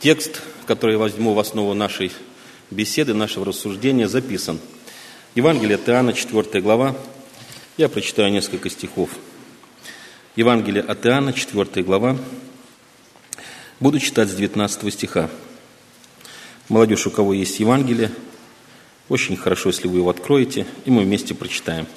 Текст, который я возьму в основу нашей беседы, нашего рассуждения, записан. Евангелие от Иоанна, 4 глава. Я прочитаю несколько стихов. Евангелие от Иоанна, 4 глава. Буду читать с 19 стиха. Молодежь, у кого есть Евангелие, очень хорошо, если вы его откроете, и мы вместе прочитаем.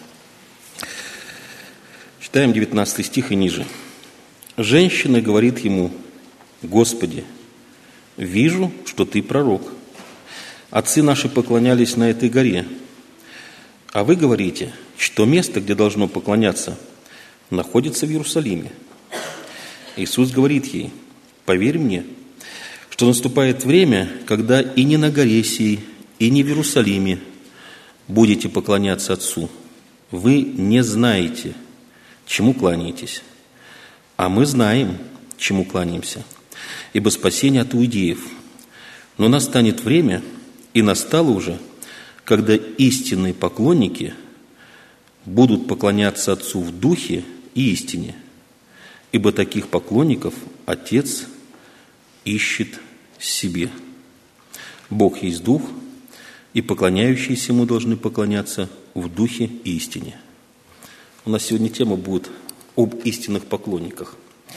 Читаем 19 стих и ниже. «Женщина говорит ему: Господи, вижу, что ты пророк. Отцы наши поклонялись на этой горе. А вы говорите, что место, где должно поклоняться, находится в Иерусалиме. Иисус говорит ей: поверь мне, что наступает время, когда и не на горе сей, и не в Иерусалиме будете поклоняться Отцу. Вы не знаете, чему кланяетесь, а мы знаем, чему кланяемся, ибо спасение от иудеев. Но настанет время, и настало уже, когда истинные поклонники будут поклоняться Отцу в духе и истине, ибо таких поклонников Отец ищет себе. Бог есть Дух, и поклоняющиеся Ему должны поклоняться в духе и истине». У нас сегодня тема будет об истинных поклонниках.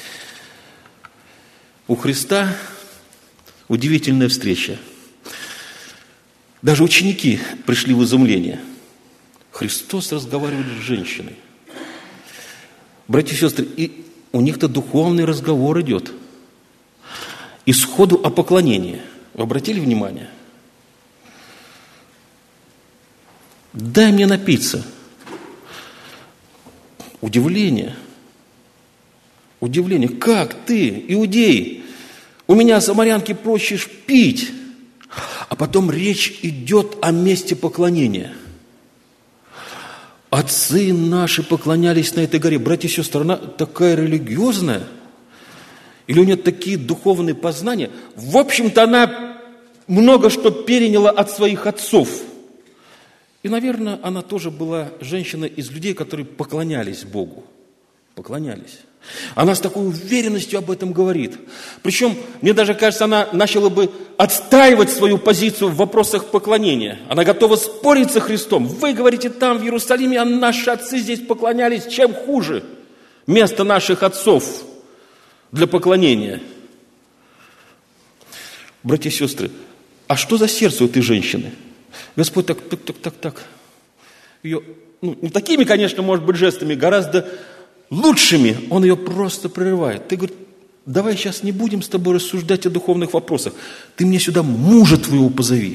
У Христа удивительная встреча. Даже ученики пришли в изумление. Христос разговаривает с женщиной. Братья и сестры, и у них-то духовный разговор идет. И сходу о поклонении. Вы обратили внимание? «Дай мне напиться». Удивление. Удивление. Как ты, иудей, у меня, самарянки, просишь пить? А потом речь идет о месте поклонения. Отцы наши поклонялись на этой горе. Братья и сестры, она такая религиозная? Или у нее такие духовные познания? В общем-то, она много что переняла от своих отцов. И, наверное, она тоже была женщина из людей, которые поклонялись Богу. Поклонялись. Она с такой уверенностью об этом говорит. Причем, мне даже кажется, она начала бы отстаивать свою позицию в вопросах поклонения. Она готова спорить со Христом. Вы говорите, там, в Иерусалиме, а наши отцы здесь поклонялись. Чем хуже место наших отцов для поклонения? Братья и сестры, а что за сердце у этой женщины? Господь так. Ее, не такими, конечно, может быть, жестами, гораздо лучшими. Он ее просто прерывает. Ты говоришь, давай сейчас не будем с тобой рассуждать о духовных вопросах. Ты мне сюда мужа твоего позови.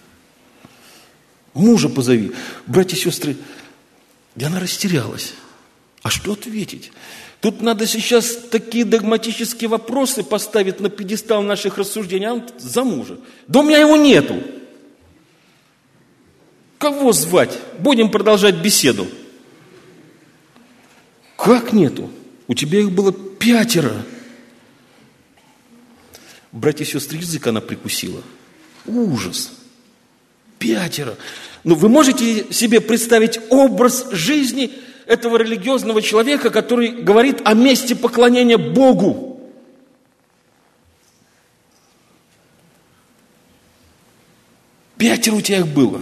Мужа позови. Братья и сестры, и она растерялась. А что ответить? Тут надо сейчас такие догматические вопросы поставить на пьедестал наших рассуждений. А он за мужа. Да у меня его нету. Кого звать? Будем продолжать беседу. Как нету? У тебя их было 5. Братья и сестры, язык она прикусила. Ужас. 5. Ну, вы можете себе представить образ жизни этого религиозного человека, который говорит о месте поклонения Богу? Пятеро у тебя их было.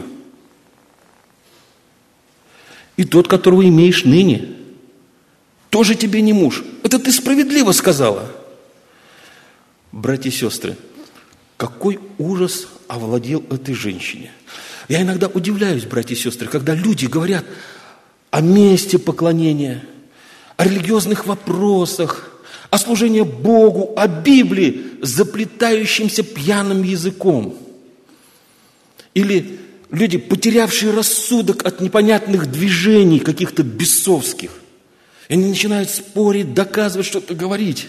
И тот, которого имеешь ныне, тоже тебе не муж. Это ты справедливо сказала. Братья и сестры, какой ужас овладел этой женщине. Я иногда удивляюсь, братья и сестры, когда люди говорят о месте поклонения, о религиозных вопросах, о служении Богу, о Библии заплетающимся пьяным языком. Или люди, потерявшие рассудок от непонятных движений каких-то бесовских. И они начинают спорить, доказывать, что-то говорить.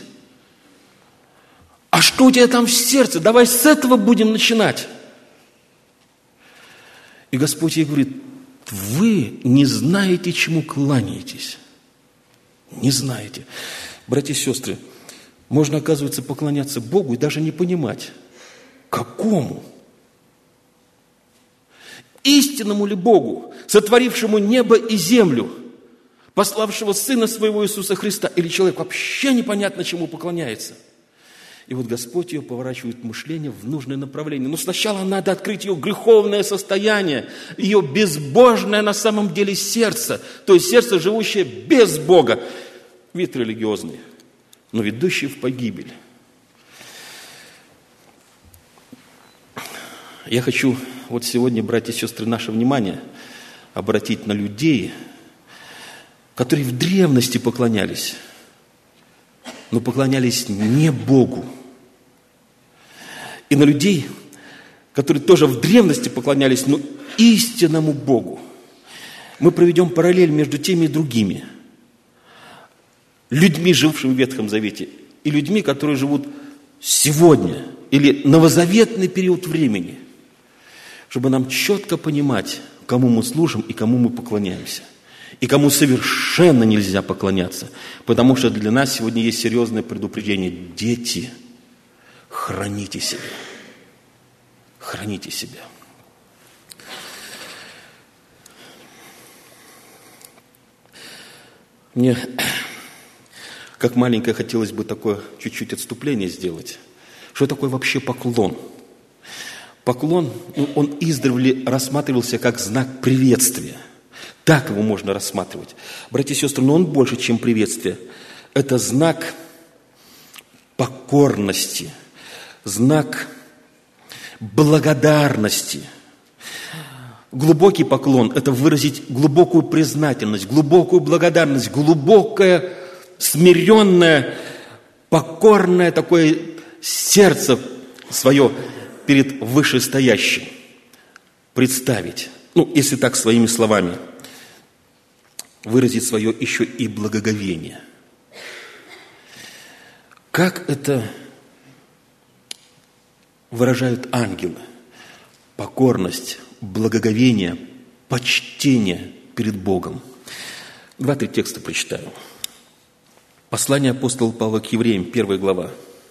А что у тебя там в сердце? Давай с этого будем начинать. И Господь ей говорит, вы не знаете, чему кланяетесь. Не знаете. Братья и сестры, можно, оказывается, поклоняться Богу и даже не понимать, какому. Истинному ли Богу, сотворившему небо и землю, пославшего Сына Своего Иисуса Христа, или человек вообще непонятно чему поклоняется. И вот Господь ее поворачивает мышление в нужное направление. Но сначала надо открыть ее греховное состояние, ее безбожное на самом деле сердце, то есть сердце, живущее без Бога. Вид религиозный, но ведущий в погибель. Я хочу вот сегодня, братья и сестры, наше внимание обратить на людей, которые в древности поклонялись, но поклонялись не Богу. И на людей, которые тоже в древности поклонялись, но истинному Богу. Мы проведем параллель между теми и другими. Людьми, жившими в Ветхом Завете, и людьми, которые живут сегодня, или новозаветный период времени, чтобы нам четко понимать, кому мы служим и кому мы поклоняемся. И кому совершенно нельзя поклоняться. Потому что для нас сегодня есть серьезное предупреждение. Дети, храните себя. Храните себя. Мне, как маленькое, хотелось бы такое чуть-чуть отступление сделать. Что такое вообще поклон? Поклон, он издревле рассматривался как знак приветствия. Так его можно рассматривать. Братья и сестры, но он больше, чем приветствие. Это знак покорности, знак благодарности. Глубокий поклон – это выразить глубокую признательность, глубокую благодарность, глубокое, смиренное, покорное такое сердце свое перед вышестоящим. Представить, если так своими словами, выразить свое еще и благоговение. Как это выражают ангелы? Покорность, благоговение, почтение перед Богом. 2-3 текста прочитаю. Послание апостола Павла к евреям, 1 глава.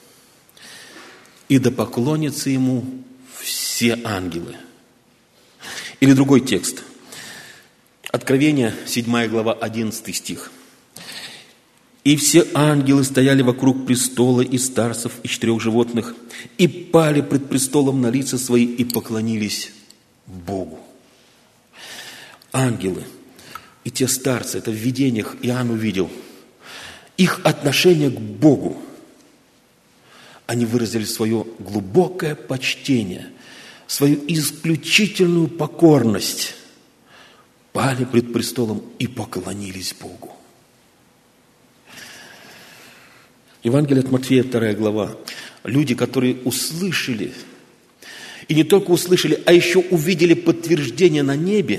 «И да поклонятся ему все ангелы». Или другой текст. Откровение, 7 глава, 11 стих. «И все ангелы стояли вокруг престола и старцев, и 4 животных, и пали пред престолом на лица свои, и поклонились Богу». Ангелы и те старцы, это в видениях Иоанн увидел, их отношение к Богу. Они выразили свое глубокое почтение, свою исключительную покорность, пали пред престолом и поклонились Богу. Евангелие от Матфея, 2 глава. Люди, которые услышали, и не только услышали, а еще увидели подтверждение на небе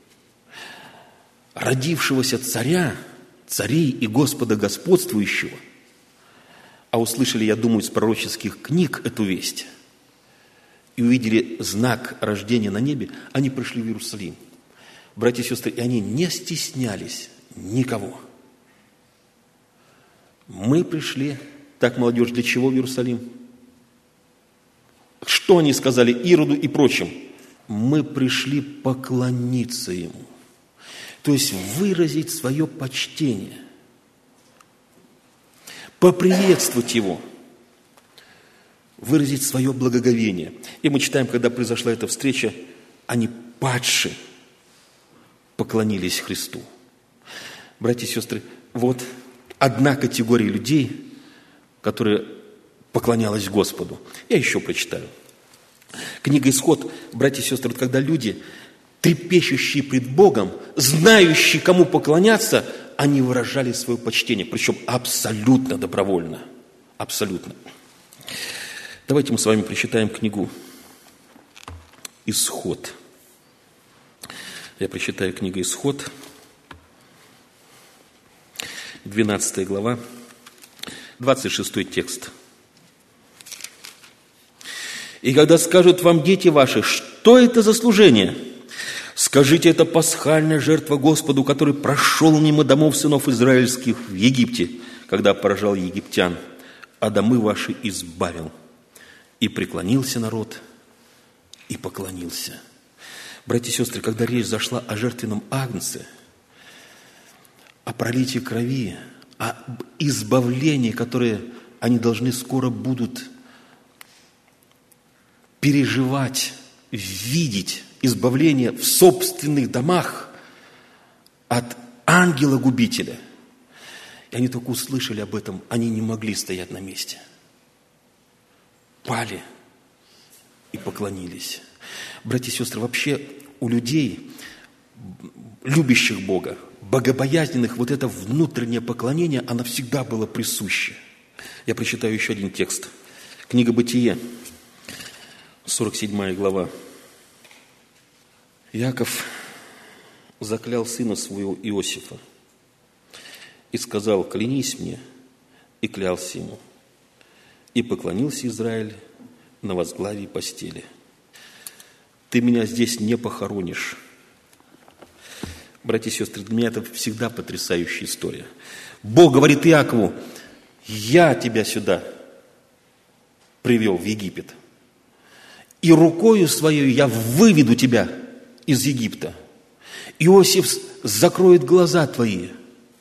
родившегося царя, царей и Господа господствующего, а услышали, я думаю, из пророческих книг эту весть, и увидели знак рождения на небе, они пришли в Иерусалим. Братья и сестры, и они не стеснялись никого. Мы пришли, так, молодежь, для чего в Иерусалим? Что они сказали Ироду и прочим? Мы пришли поклониться Ему. То есть выразить свое почтение, поприветствовать Его, выразить свое благоговение. И мы читаем, когда произошла эта встреча, они падшие поклонились Христу. Братья и сестры, вот одна категория людей, которая поклонялась Господу. Я еще прочитаю. Книга «Исход», братья и сестры, когда люди, трепещущие пред Богом, знающие, кому поклоняться, они выражали свое почтение, причем абсолютно добровольно. Абсолютно. Давайте мы с вами прочитаем книгу «Исход». Я прочитаю книгу «Исход», 12 глава, 26 текст. «И когда скажут вам дети ваши, что это за служение? Скажите, это пасхальная жертва Господу, который прошел мимо домов сынов израильских в Египте, когда поражал египтян, а домы ваши избавил. И преклонился народ, и поклонился». Братья и сестры, когда речь зашла о жертвенном агнце, о пролитии крови, о избавлении, которое они должны скоро будут переживать, видеть избавление в собственных домах от ангела-губителя. И они только услышали об этом, они не могли стоять на месте. Пали и поклонились. Братья и сестры, вообще у людей, любящих Бога, богобоязненных, вот это внутреннее поклонение, оно всегда было присуще. Я прочитаю еще один текст. Книга Бытие, 47 глава. Иаков заклял сына своего Иосифа и сказал: клянись мне, и клялся ему. И поклонился Израиль на возглавии постели. Ты меня здесь не похоронишь. Братья и сестры, для меня это всегда потрясающая история. Бог говорит Иакову: я тебя сюда привел, в Египет, и рукою своей я выведу тебя из Египта. Иосиф закроет глаза твои.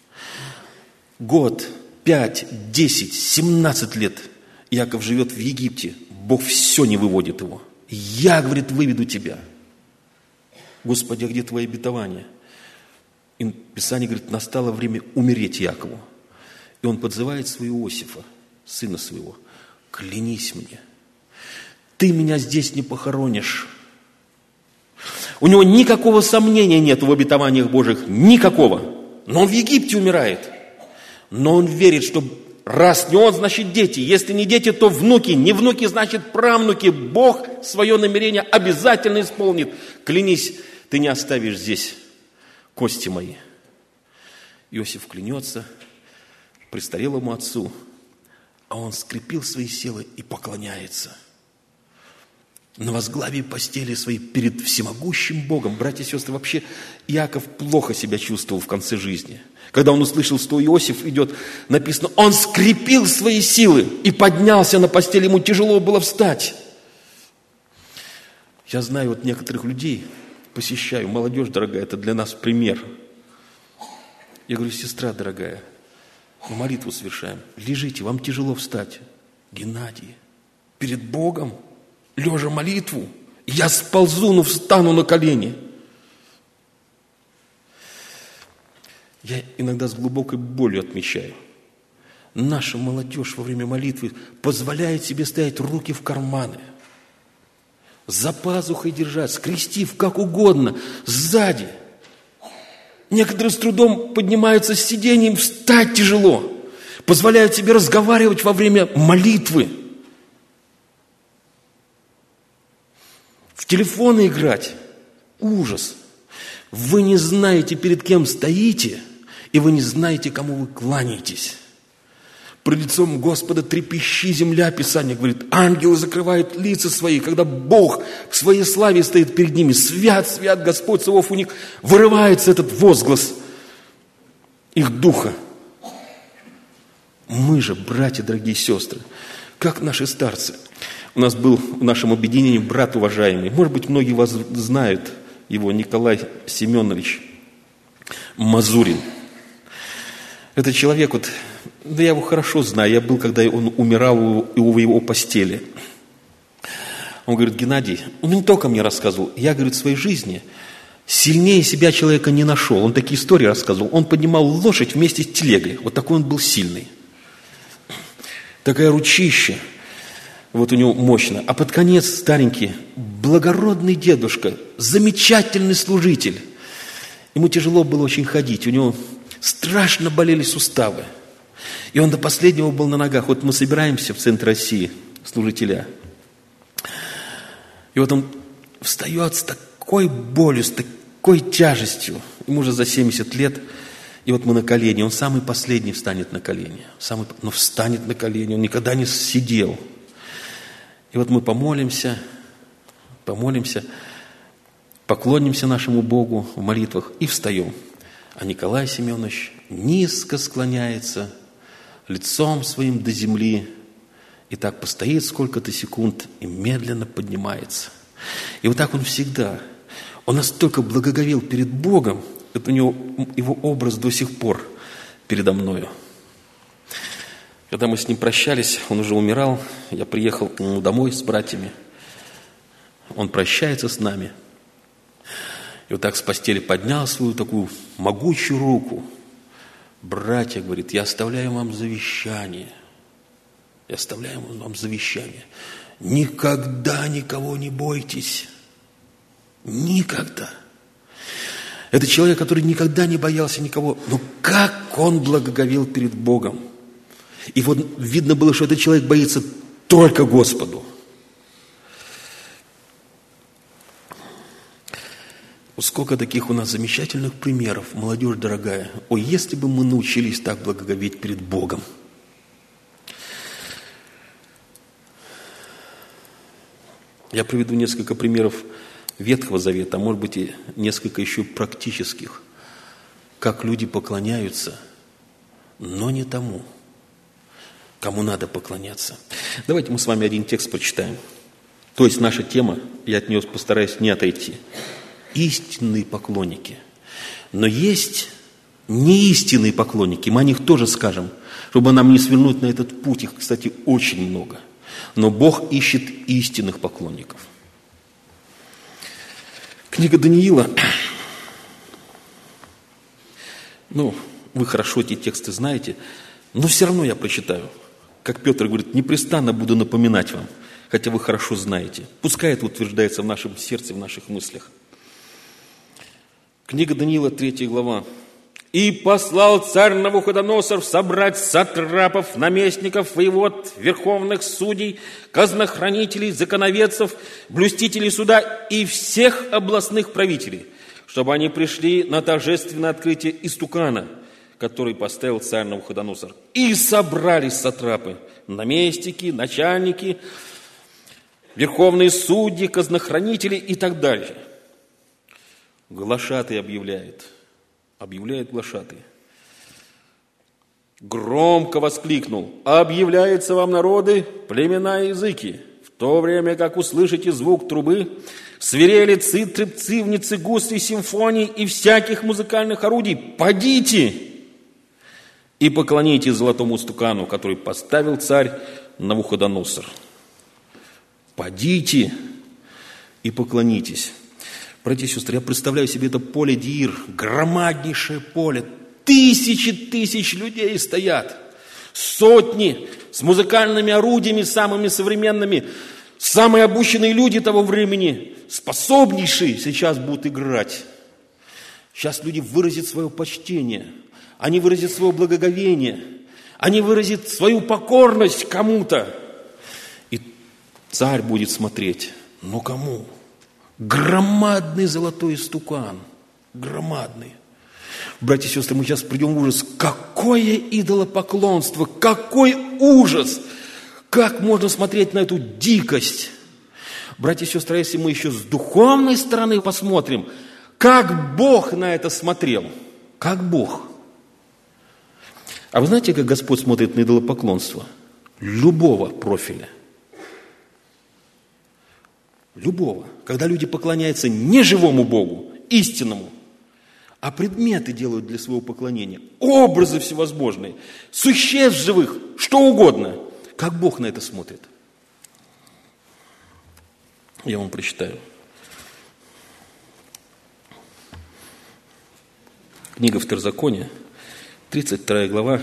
Год, 5, 10, 17 лет Иаков живет в Египте. Бог все не выводит его. Я, говорит, выведу тебя. Господи, а где твои обетования? И Писание говорит, настало время умереть Иакову. И он подзывает своего Иосифа, сына своего: клянись мне, ты меня здесь не похоронишь. У него никакого сомнения нет в обетованиях Божьих, никакого. Но он в Египте умирает. Но он верит, что раз не он, значит дети. Если не дети, то внуки. Не внуки, значит правнуки. Бог свое намерение обязательно исполнит. Клянись, ты не оставишь здесь кости мои. Иосиф клянется престарелому отцу, а он скрепил свои силы и поклоняется на возглавии постели своей перед всемогущим Богом. Братья и сестры, вообще Иаков плохо себя чувствовал в конце жизни. Когда он услышал, что Иосиф идет, написано, он скрепил свои силы и поднялся на постель, ему тяжело было встать. Я знаю вот некоторых людей, посещаю, молодежь дорогая, это для нас пример. Я говорю: сестра дорогая, мы молитву совершаем, лежите, вам тяжело встать. Геннадий, перед Богом, лежа молитву, я сползу, но встану на колени. Я иногда с глубокой болью отмечаю, наша молодежь во время молитвы позволяет себе ставить руки в карманы, за пазухой держать, скрестив как угодно, сзади. Некоторые с трудом поднимаются с сиденьем, встать тяжело, позволяют себе разговаривать во время молитвы, в телефоны играть. Ужас. Вы не знаете, перед кем стоите, и вы не знаете, кому вы кланяетесь. Пред лицом Господа трепещи земля, Писание говорит. Ангелы закрывают лица свои, когда Бог в своей славе стоит перед ними. Свят, свят Господь Саваоф, у них вырывается этот возглас их духа. Мы же, братья, дорогие сестры, как наши старцы. У нас был в нашем объединении брат уважаемый, может быть, многие вас знают его, Николай Семенович Мазурин. Этот человек, вот, да я его хорошо знаю, я был, когда он умирал в его постели. Он говорит: Геннадий, он не только мне рассказывал, я, говорит, в своей жизни сильнее себя человека не нашел. Он такие истории рассказывал. Он поднимал лошадь вместе с телегой. Вот такой он был сильный. Такая ручища. Вот у него мощно. А под конец старенький, благородный дедушка, замечательный служитель. Ему тяжело было очень ходить. У него страшно болели суставы. И он до последнего был на ногах. Вот мы собираемся в центре России, служителя. И вот он встает с такой болью, с такой тяжестью. Ему уже за 70 лет. И вот мы на колени. Он самый последний встанет на колени. Но встанет на колени. Он никогда не сидел. И вот мы помолимся, поклонимся нашему Богу в молитвах и встаем. А Николай Семенович низко склоняется лицом своим до земли и так постоит сколько-то секунд и медленно поднимается. И вот так он всегда. Он настолько благоговел перед Богом, это у него его образ до сих пор передо мною. Когда мы с ним прощались, он уже умирал, я приехал к нему домой с братьями. Он прощается с нами. И вот так с постели поднял свою такую могучую руку. Братья, говорит, я оставляю вам завещание. Я оставляю вам завещание. Никогда никого не бойтесь. Никогда. Это человек, который никогда не боялся никого. Но как он благоговел перед Богом. И вот видно было, что этот человек боится только Господу. Вот сколько таких у нас замечательных примеров, молодежь дорогая. Ой, если бы мы научились так благоговеть перед Богом. Я приведу несколько примеров Ветхого Завета, а может быть и несколько еще практических. Как люди поклоняются, но не тому, кому надо поклоняться. Давайте мы с вами один текст прочитаем. То есть наша тема, я от нее постараюсь не отойти. Истинные поклонники. Но есть неистинные поклонники, мы о них тоже скажем, чтобы нам не свернуть на этот путь. Их, кстати, очень много. Но Бог ищет истинных поклонников. Книга Даниила. Вы хорошо эти тексты знаете, но все равно я прочитаю. Как Петр говорит, непрестанно буду напоминать вам, хотя вы хорошо знаете. Пускай это утверждается в нашем сердце, в наших мыслях. Книга Даниила, 3 глава. «И послал царь Навуходоносор собрать сатрапов, наместников, воевод, верховных судей, казнохранителей, законоведцев, блюстителей суда и всех областных правителей, чтобы они пришли на торжественное открытие истукана, который поставил царь Навуходоносор. И собрались сатрапы, наместники, начальники, верховные судьи, казнохранители и так далее». Глашатый объявляет глашатый. Громко воскликнул: «Объявляется вам, народы, племена и языки, в то время, как услышите звук трубы, свирели, цитры, цивницы, гусли, симфоний и всяких музыкальных орудий, подите и поклонитесь золотому стукану, который поставил царь Навуходоносор». Подите и поклонитесь. Братья и сестры, я представляю себе это поле Диир, громаднейшее поле, тысячи тысяч людей стоят, сотни с музыкальными орудиями самыми современными, самые обученные люди того времени, способнейшие сейчас будут играть. Сейчас люди выразят свое почтение, они выразят свое благоговение, они выразят свою покорность кому-то. И царь будет смотреть, но кому? Громадный золотой истукан, громадный. Братья и сестры, мы сейчас придем в ужас. Какое идолопоклонство, какой ужас! Как можно смотреть на эту дикость? Братья и сестры, если мы еще с духовной стороны посмотрим, как Бог на это смотрел, как Бог. А вы знаете, как Господь смотрит на идолопоклонство? Любого профиля. Любого. Когда люди поклоняются не живому Богу, истинному, а предметы делают для своего поклонения, образы всевозможные, существ живых, что угодно. Как Бог на это смотрит? Я вам прочитаю. Книга Второзакония, 32 глава.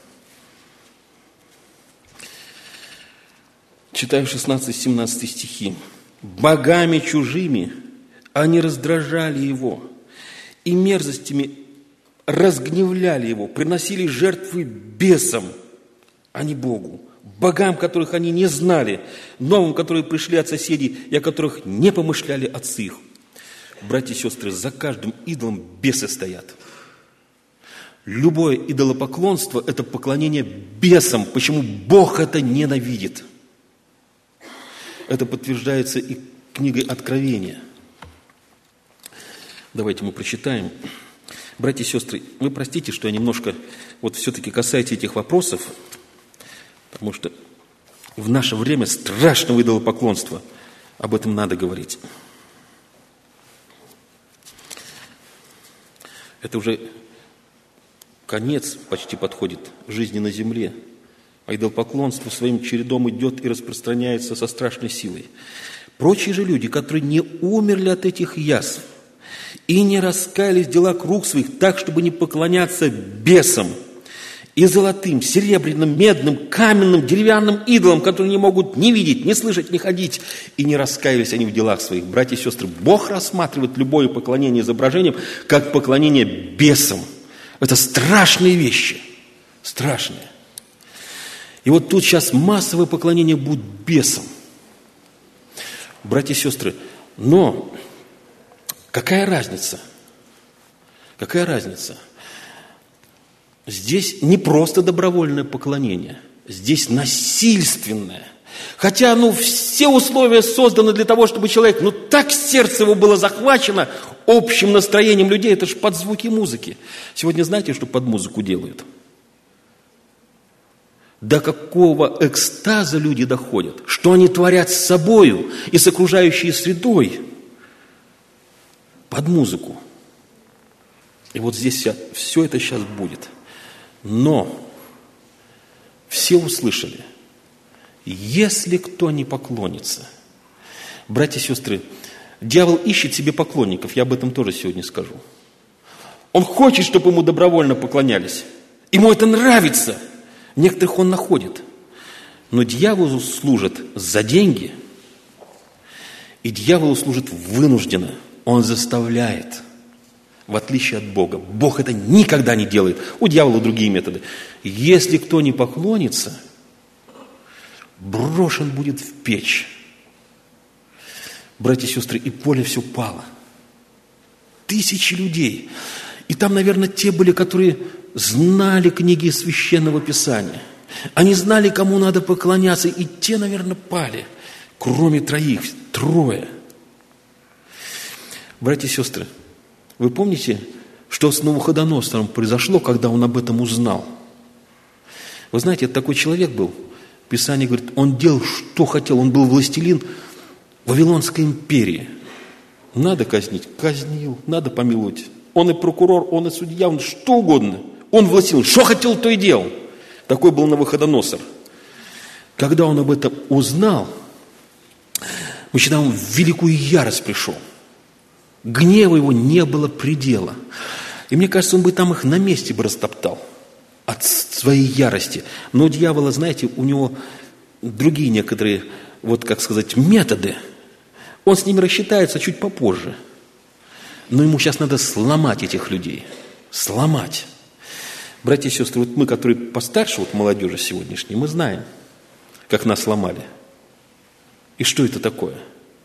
Читаю 16-17 стихи. «Богами чужими они раздражали его, и мерзостями разгневляли его, приносили жертвы бесам, а не Богу, богам, которых они не знали, новым, которые пришли от соседей, и о которых не помышляли отцы их». Братья и сестры, за каждым идолом бесы стоят. Любое идолопоклонство – это поклонение бесам. Почему Бог это ненавидит? Это подтверждается и книгой Откровения. Давайте мы прочитаем. Братья и сестры, вы простите, что я немножко все-таки касаюсь этих вопросов, потому что в наше время страшного идолопоклонства об этом надо говорить. Это уже конец почти подходит жизни на земле. а идолопоклонство своим чередом идет и распространяется со страшной силой. Прочие же люди, которые не умерли от этих язв и не раскаялись в делах рук своих так, чтобы не поклоняться бесам и золотым, серебряным, медным, каменным, деревянным идолам, которые не могут ни видеть, ни слышать, ни ходить, и не раскаялись они в делах своих. Братья и сестры, Бог рассматривает любое поклонение изображениям как поклонение бесам. Это страшные вещи, страшные. И вот тут сейчас массовое поклонение будет бесам. Братья и сестры, но какая разница? Какая разница? Здесь не просто добровольное поклонение, здесь насильственное. Хотя, все условия созданы для того, чтобы человек, так сердце его было захвачено общим настроением людей, это же под звуки музыки. Сегодня знаете, что под музыку делают? До какого экстаза люди доходят, что они творят с собою и с окружающей средой под музыку. И вот здесь все это сейчас будет. Но все услышали, если кто не поклонится. Братья и сестры, дьявол ищет себе поклонников, я об этом тоже сегодня скажу. Он хочет, чтобы ему добровольно поклонялись. Ему это нравится. Некоторых он находит. Но дьяволу служат за деньги, и дьяволу служит вынужденно. Он заставляет, в отличие от Бога. Бог это никогда не делает. У дьявола другие методы. Если кто не поклонится, брошен будет в печь. Братья и сестры, и поле все пало. Тысячи людей. И там, наверное, те были, которые знали книги Священного Писания. Они знали, кому надо поклоняться, и те, наверное, пали. Кроме трое. Братья и сестры, вы помните, что с Навуходоносором произошло, когда он об этом узнал? Вы знаете, это такой человек был. Писание говорит, он делал, что хотел. Он был властелин Вавилонской империи. Надо казнить – казнил, надо помиловать. Он и прокурор, он и судья, он что угодно. Он властелин, что хотел, то и делал. Такой был Навуходоносор. Когда он об этом узнал, он в великую ярость пришел. Гнева его не было предела. И мне кажется, он бы там их на месте бы растоптал от своей ярости. Но у дьявола, знаете, у него другие некоторые, методы. Он с ними рассчитается чуть попозже. Но ему сейчас надо сломать этих людей. Сломать. Братья и сестры, мы, которые постарше, молодежи сегодняшней, мы знаем, как нас сломали. И что это такое?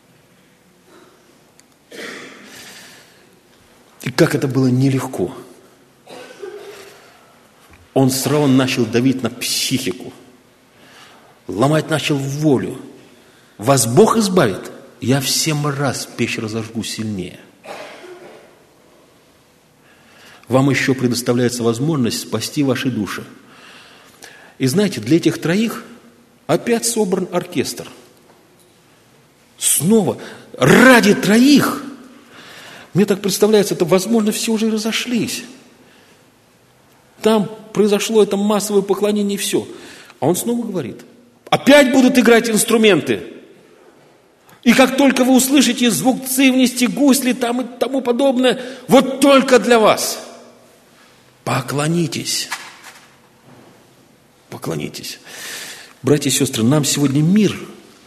И как это было нелегко. Он сразу начал давить на психику. Ломать начал волю. Вас Бог избавит, я в 7 раз печь разожгу сильнее. Вам еще предоставляется возможность спасти ваши души. И знаете, для этих троих опять собран оркестр. Снова, ради троих. Мне так представляется, это, возможно, все уже разошлись. Там произошло это массовое поклонение и все. А он снова говорит, опять будут играть инструменты. И как только вы услышите звук цивности, гусли там и тому подобное, вот только для вас. Поклонитесь. Поклонитесь. Братья и сестры, нам сегодня мир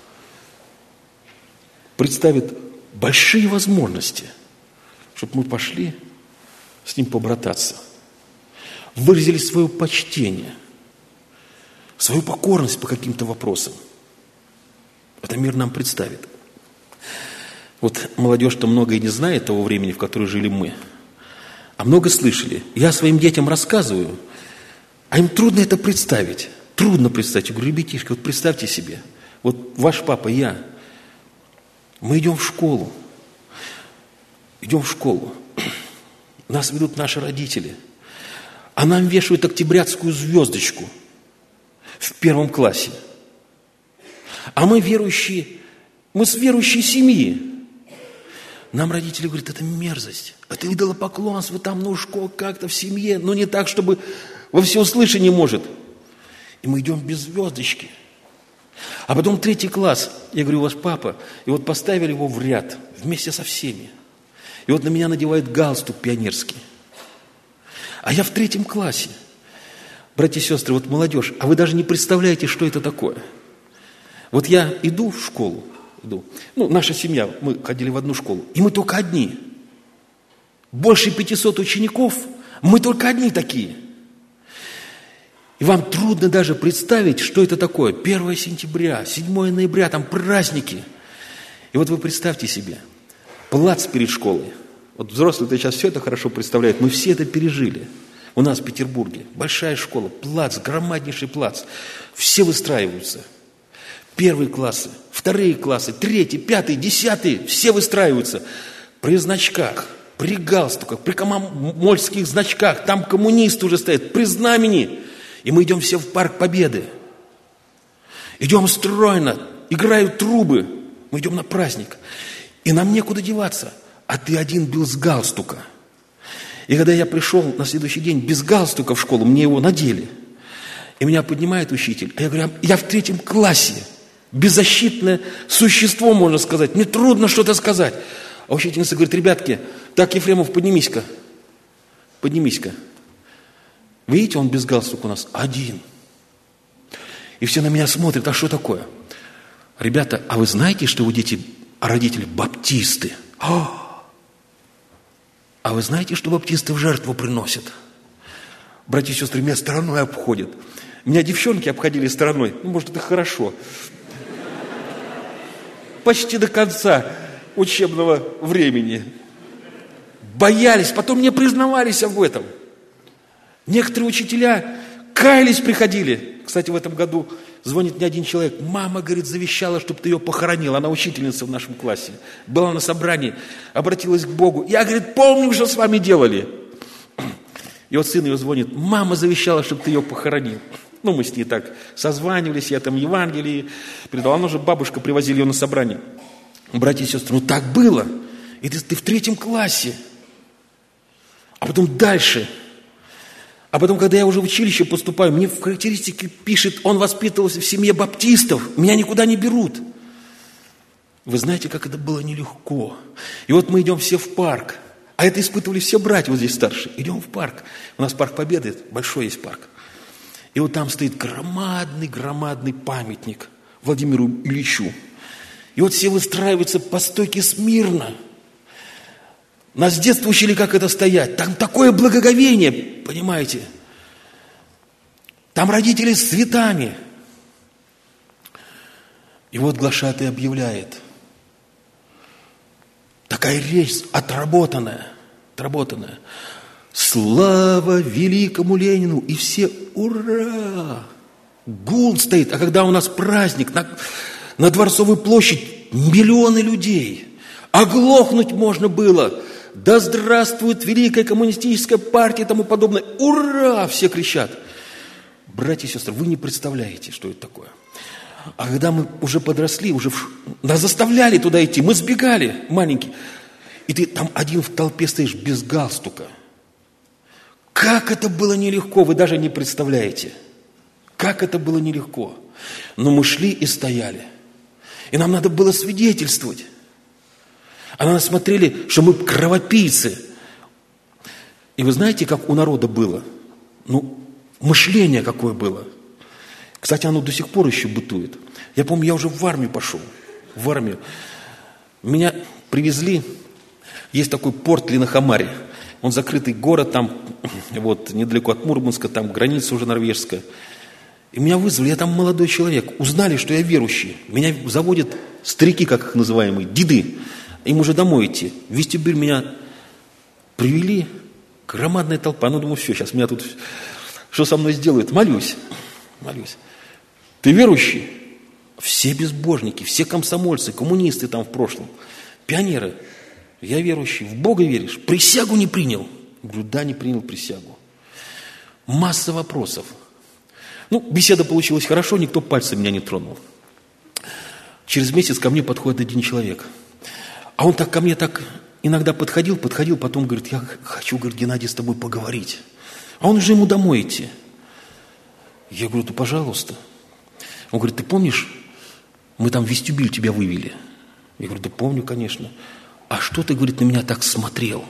представит большие возможности, чтобы мы пошли с ним побрататься, выразили свое почтение, свою покорность по каким-то вопросам. Это мир нам представит. Вот молодежь-то много и не знает того времени, в котором жили мы. А много слышали. Я своим детям рассказываю, а им трудно это представить. Трудно представить. Я говорю, ребятишки, вот представьте себе. Вот ваш папа, я. Мы идем в школу. Идем в школу. Нас ведут наши родители. А нам вешают октябрятскую звездочку в 1 классе. А мы верующие, мы с верующей семьи. Нам родители говорят, это мерзость, это идолопоклонство, там, как-то в семье, но не так, чтобы во всеуслышание может. И мы идем без звездочки. А потом 3 класс. Я говорю, у вас папа. И вот поставили его в ряд вместе со всеми. И вот на меня надевают галстук пионерский. А я в 3 классе. Братья и сестры, вот молодежь, а вы даже не представляете, что это такое. Вот я иду в школу, наша семья, мы ходили в одну школу, и мы только одни. Больше 500 учеников, мы только одни такие. И вам трудно даже представить, что это такое. 1 сентября, 7 ноября, там праздники. И вот вы представьте себе, плац перед школой. Вот взрослые-то сейчас все это хорошо представляют, мы все это пережили. У нас в Петербурге большая школа, плац, громаднейший плац. Все выстраиваются. 1 классы, 2 классы, 3, 5, 10, все выстраиваются. При значках, при галстуках, при комсомольских значках. Там коммунисты уже стоят, при знамени. И мы идем все в Парк Победы. Идем стройно, играют трубы. Мы идем на праздник. И нам некуда деваться. А ты один без галстука. И когда я пришел на следующий день без галстука в школу, мне его надели. И меня поднимает учитель. А я говорю, я в 3 классе. Беззащитное существо, можно сказать. Мне трудно что-то сказать. А учительница говорит, ребятки, так, Ефремов, поднимись-ка. Поднимись-ка. Видите, он без галстука у нас один. И все на меня смотрят, а что такое? Ребята, а вы знаете, что вы дети, родители баптисты? А вы знаете, что баптисты в жертву приносят? Братья и сестры, меня стороной обходят. Меня девчонки обходили стороной. Может, это хорошо. Почти до конца учебного времени. Боялись, потом не признавались об этом. Некоторые учителя каялись, приходили. Кстати, в этом году звонит мне один человек. Мама, говорит, завещала, чтобы ты ее похоронил. Она учительница в нашем классе. Была на собрании, обратилась к Богу. Я, говорит, помню, что с вами делали. И вот сын ее звонит. Мама завещала, чтобы ты ее похоронил. Мы с ней так созванивались, я там Евангелие передал. Она же, бабушка, привозили ее на собрание. Братья и сестры, так было. И ты в 3 классе. А потом дальше. А потом, когда я уже в училище поступаю, мне в характеристике пишет, он воспитывался в семье баптистов, меня никуда не берут. Вы знаете, как это было нелегко. И вот мы идем все в парк. А это испытывали все братья вот здесь старшие. Идем в парк. У нас Парк Победы, большой есть парк. И вот там стоит громадный памятник Владимиру Ильичу. И вот все выстраиваются по стойке смирно. Нас с детства учили, как это стоять. Там такое благоговение, понимаете? Там родители с цветами. И вот глашатай объявляет. Такая речь отработанная. Слава великому Ленину! И все ура! Гул стоит. А когда у нас праздник на Дворцовой площади, миллионы людей. Оглохнуть можно было. Да здравствует Великая коммунистическая партия и тому подобное. Ура! Все кричат. Братья и сестры, вы не представляете, что это такое. А когда мы уже подросли, нас заставляли туда идти, мы сбегали, маленькие. И ты там один в толпе стоишь без галстука. Как это было нелегко, вы даже не представляете. Как это было нелегко. Но мы шли и стояли. И нам надо было свидетельствовать. А на нас смотрели, что мы кровопийцы. И вы знаете, как у народа было? Мышление какое было. Кстати, оно до сих пор еще бытует. Я помню, я уже в армию пошел. В армию. Меня привезли. Есть такой порт Линнахаммари. Он закрытый город, там, вот, недалеко от Мурманска, там граница уже норвежская. И меня вызвали, я там молодой человек. Узнали, что я верующий. Меня заводят старики, как их называемые, деды. Им уже домой идти. В вестибюль меня привели. Громадная толпа. Думаю, все, сейчас меня тут... Что со мной сделают? Молюсь. Ты верующий? Все безбожники, все комсомольцы, коммунисты там в прошлом. Пионеры. Я верующий. В Бога веришь? Присягу не принял? Говорю, да, не принял присягу. Масса вопросов. Беседа получилась хорошо, никто пальцем меня не тронул. Через месяц ко мне подходит один человек. А он ко мне иногда подходил, потом говорит, я хочу, говорит, Геннадий, с тобой поговорить. А он уже ему домой идти. Я говорю, да пожалуйста. Он говорит, ты помнишь, мы там в вестибюль тебя вывели? Я говорю, да помню, конечно. А что ты, говорит, на меня так смотрел?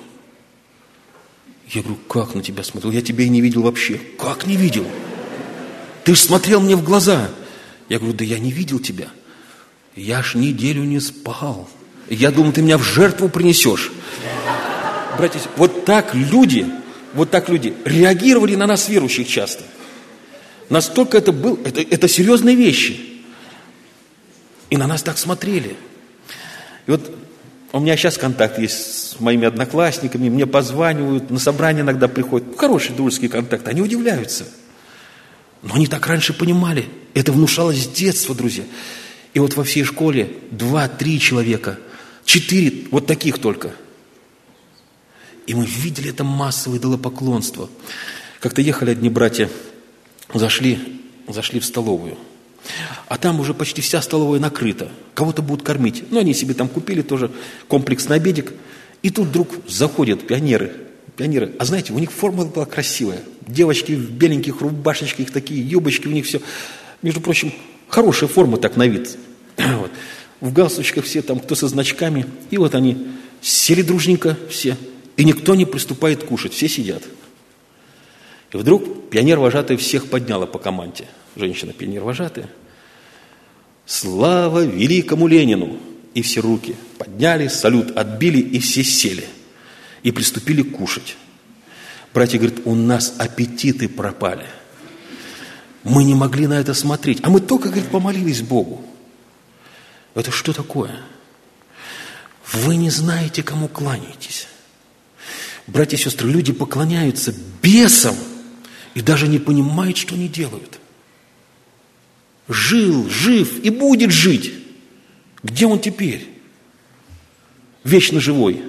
Я говорю, как на тебя смотрел? Я тебя и не видел вообще. Как не видел? Ты же смотрел мне в глаза. Я говорю, да я не видел тебя. Я ж неделю не спал. Я думал, ты меня в жертву принесешь. Братья, вот так люди реагировали на нас, верующих, часто. Настолько это серьезные вещи. И на нас так смотрели. И вот у меня сейчас контакт есть с моими одноклассниками, мне позванивают, на собрания иногда приходят. Хороший дружеский контакт, они удивляются. Но они так раньше понимали. Это внушалось с детства, друзья. И вот во всей школе 2-3 человека, 4, вот таких только. И мы видели это массовое идолопоклонство. Как-то ехали одни братья, зашли в столовую. А там уже почти вся столовая накрыта. Кого-то будут кормить. Ну, они себе там купили тоже комплексный обедик. И тут вдруг заходят пионеры. А знаете, у них форма была красивая. Девочки в беленьких рубашечках, такие юбочки у них все. Между прочим, хорошая форма так на вид. Вот. В галстучках все там, кто со значками. И вот они сели дружненько все. И никто не приступает кушать, все сидят. И вдруг пионер-вожатая всех подняла по команде. Женщина-пионер-вожатая. Слава великому Ленину! И все руки подняли, салют отбили, и все сели. И приступили кушать. Братья говорят, у нас аппетиты пропали. Мы не могли на это смотреть. А мы только, говорит, помолились Богу. Это что такое? Вы не знаете, кому кланяетесь. Братья и сестры, люди поклоняются бесам и даже не понимают, что они делают. Жил, жив и будет жить. Где он теперь? Вечно живой.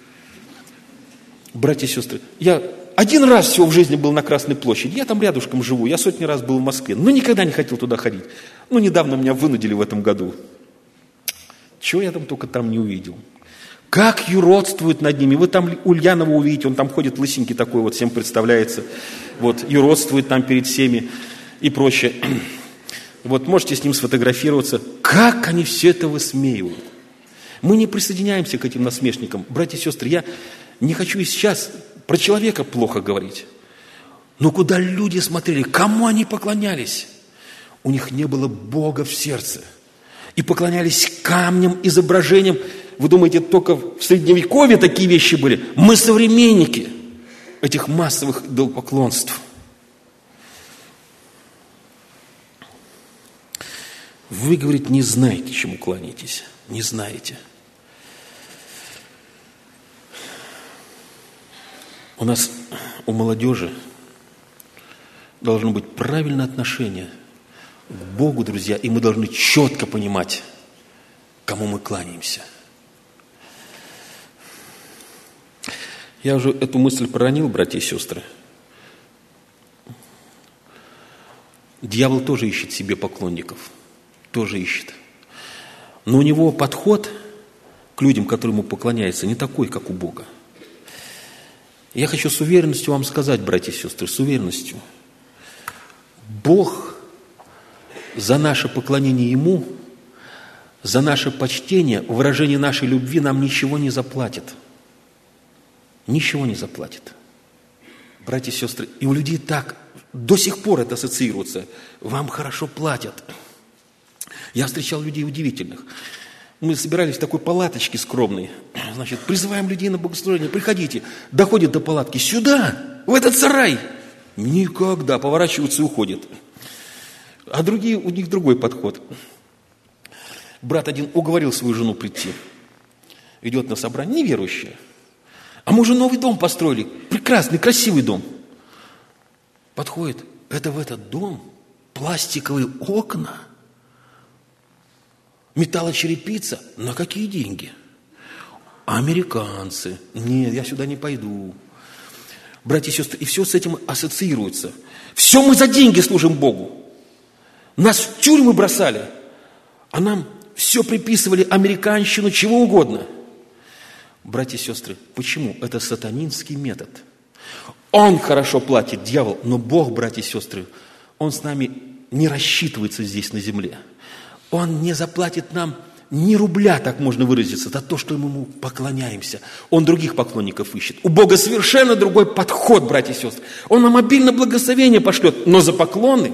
Братья и сестры, я один раз всего в жизни был на Красной площади. Я там рядышком живу, я сотни раз был в Москве, но никогда не хотел туда ходить. Ну, недавно меня вынудили в этом году. Чего я там только там не увидел. Как юродствуют над ними. Вы там Ульянова увидите, он там ходит лысенький такой, вот всем представляется. Вот, юродствует там перед всеми и прочее. Вот, можете с ним сфотографироваться. Как они все это высмеивают. Мы не присоединяемся к этим насмешникам. Братья и сестры, я не хочу и сейчас про человека плохо говорить. Но куда люди смотрели, кому они поклонялись? У них не было Бога в сердце. И поклонялись камням, изображениям. Вы думаете, только в Средневековье такие вещи были? Мы современники этих массовых идолопоклонств. Вы, говорит, не знаете, чему кланяетесь. Не знаете. У нас, у молодежи, должно быть правильное отношение к Богу, друзья, и мы должны четко понимать, кому мы кланяемся. Я уже эту мысль проронил, братья и сестры. Дьявол тоже ищет себе поклонников. Тоже ищет. Но у него подход к людям, которым ему поклоняется, не такой, как у Бога. Я хочу с уверенностью вам сказать, братья и сестры, с уверенностью. Бог за наше поклонение Ему, за наше почтение, выражение нашей любви нам ничего не заплатит. Ничего не заплатит. Братья и сестры, и у людей так до сих пор это ассоциируется. Вам хорошо платят. Я встречал людей удивительных. Мы собирались в такой палаточке скромной. Значит, призываем людей на богослужение. Приходите. Доходят до палатки. Сюда, в этот сарай. Никогда. Поворачиваются и уходят. А другие, у них другой подход. Брат один уговорил свою жену прийти. Идет на собрание, неверующая. А мы уже новый дом построили. Прекрасный, красивый дом. Подходит. Это в этот дом пластиковые окна. Металлочерепица. На какие деньги? Американцы. Нет, я сюда не пойду. Братья и сестры, и все с этим ассоциируется. Все мы за деньги служим Богу. Нас в тюрьмы бросали, а нам все приписывали американщину, чего угодно. Братья и сестры, почему? Это сатанинский метод. Он хорошо платит, дьявол, но Бог, братья и сестры, Он с нами не рассчитывается здесь на земле. Он не заплатит нам ни рубля, так можно выразиться, за то, что мы ему поклоняемся. Он других поклонников ищет. У Бога совершенно другой подход, братья и сестры. Он нам обильно благословение пошлет, но за поклоны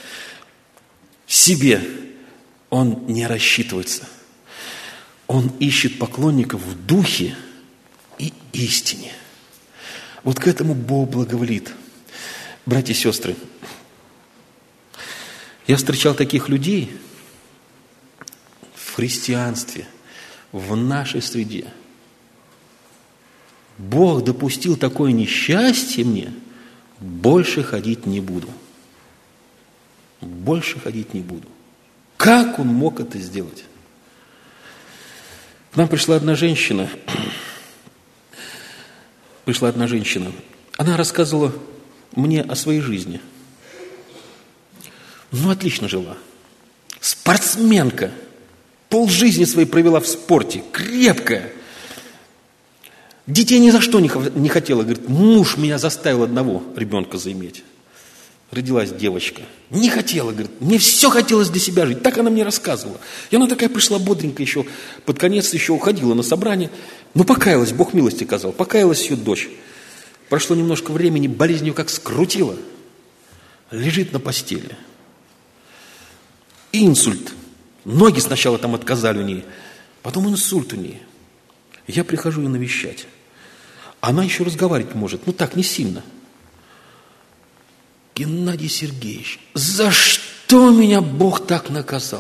себе он не рассчитывается. Он ищет поклонников в духе и истине. Вот к этому Бог благоволит. Братья и сестры, я встречал таких людей в христианстве, в нашей среде. Бог допустил такое несчастье мне, больше ходить не буду. Больше ходить не буду. Как он мог это сделать? К нам пришла одна женщина. Она рассказывала мне о своей жизни. Отлично жила. Спортсменка. Полжизни своей провела в спорте. Крепкая. Детей ни за что не хотела. Говорит, муж меня заставил одного ребенка заиметь. Родилась девочка. Не хотела, говорит, мне все хотелось для себя жить. Так она мне рассказывала. И она такая пришла бодренькая еще, под конец еще уходила на собрание. Но покаялась, Бог милости оказал. Покаялась ее дочь. Прошло немножко времени, болезнь ее как скрутила. Лежит на постели. Инсульт. Ноги сначала там отказали у нее, потом инсульт у нее. Я прихожу ее навещать. Она еще разговаривать может, так, не сильно. Геннадий Сергеевич, за что меня Бог так наказал?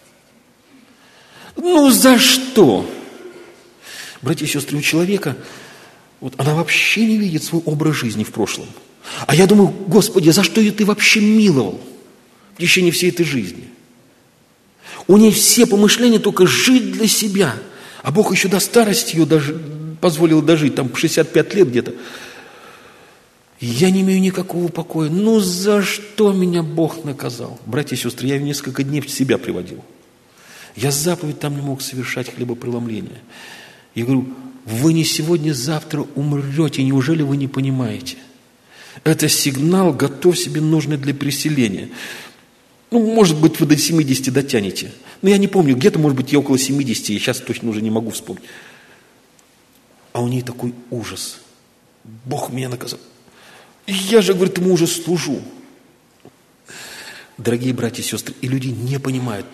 За что? Братья и сестры, у человека, она вообще не видит свой образ жизни в прошлом. А я думаю, Господи, за что ее ты вообще миловал в течение всей этой жизни? У нее все помышления только жить для себя. А Бог еще до старости ее позволил дожить, там 65 лет где-то. Я не имею никакого покоя. За что меня Бог наказал? Братья и сестры, я несколько дней в себя приводил. Я заповедь там не мог совершать хлебопреломления. Я говорю, вы не сегодня-завтра умрете, неужели вы не понимаете? Это сигнал, готовь себе нужный для переселения. Может быть, вы до 70 дотянете. Я не помню, где-то, может быть, я около 70, я сейчас точно уже не могу вспомнить. А у нее такой ужас. Бог меня наказал. Я же, говорит, ему уже служу. Дорогие братья и сестры, и люди не понимают.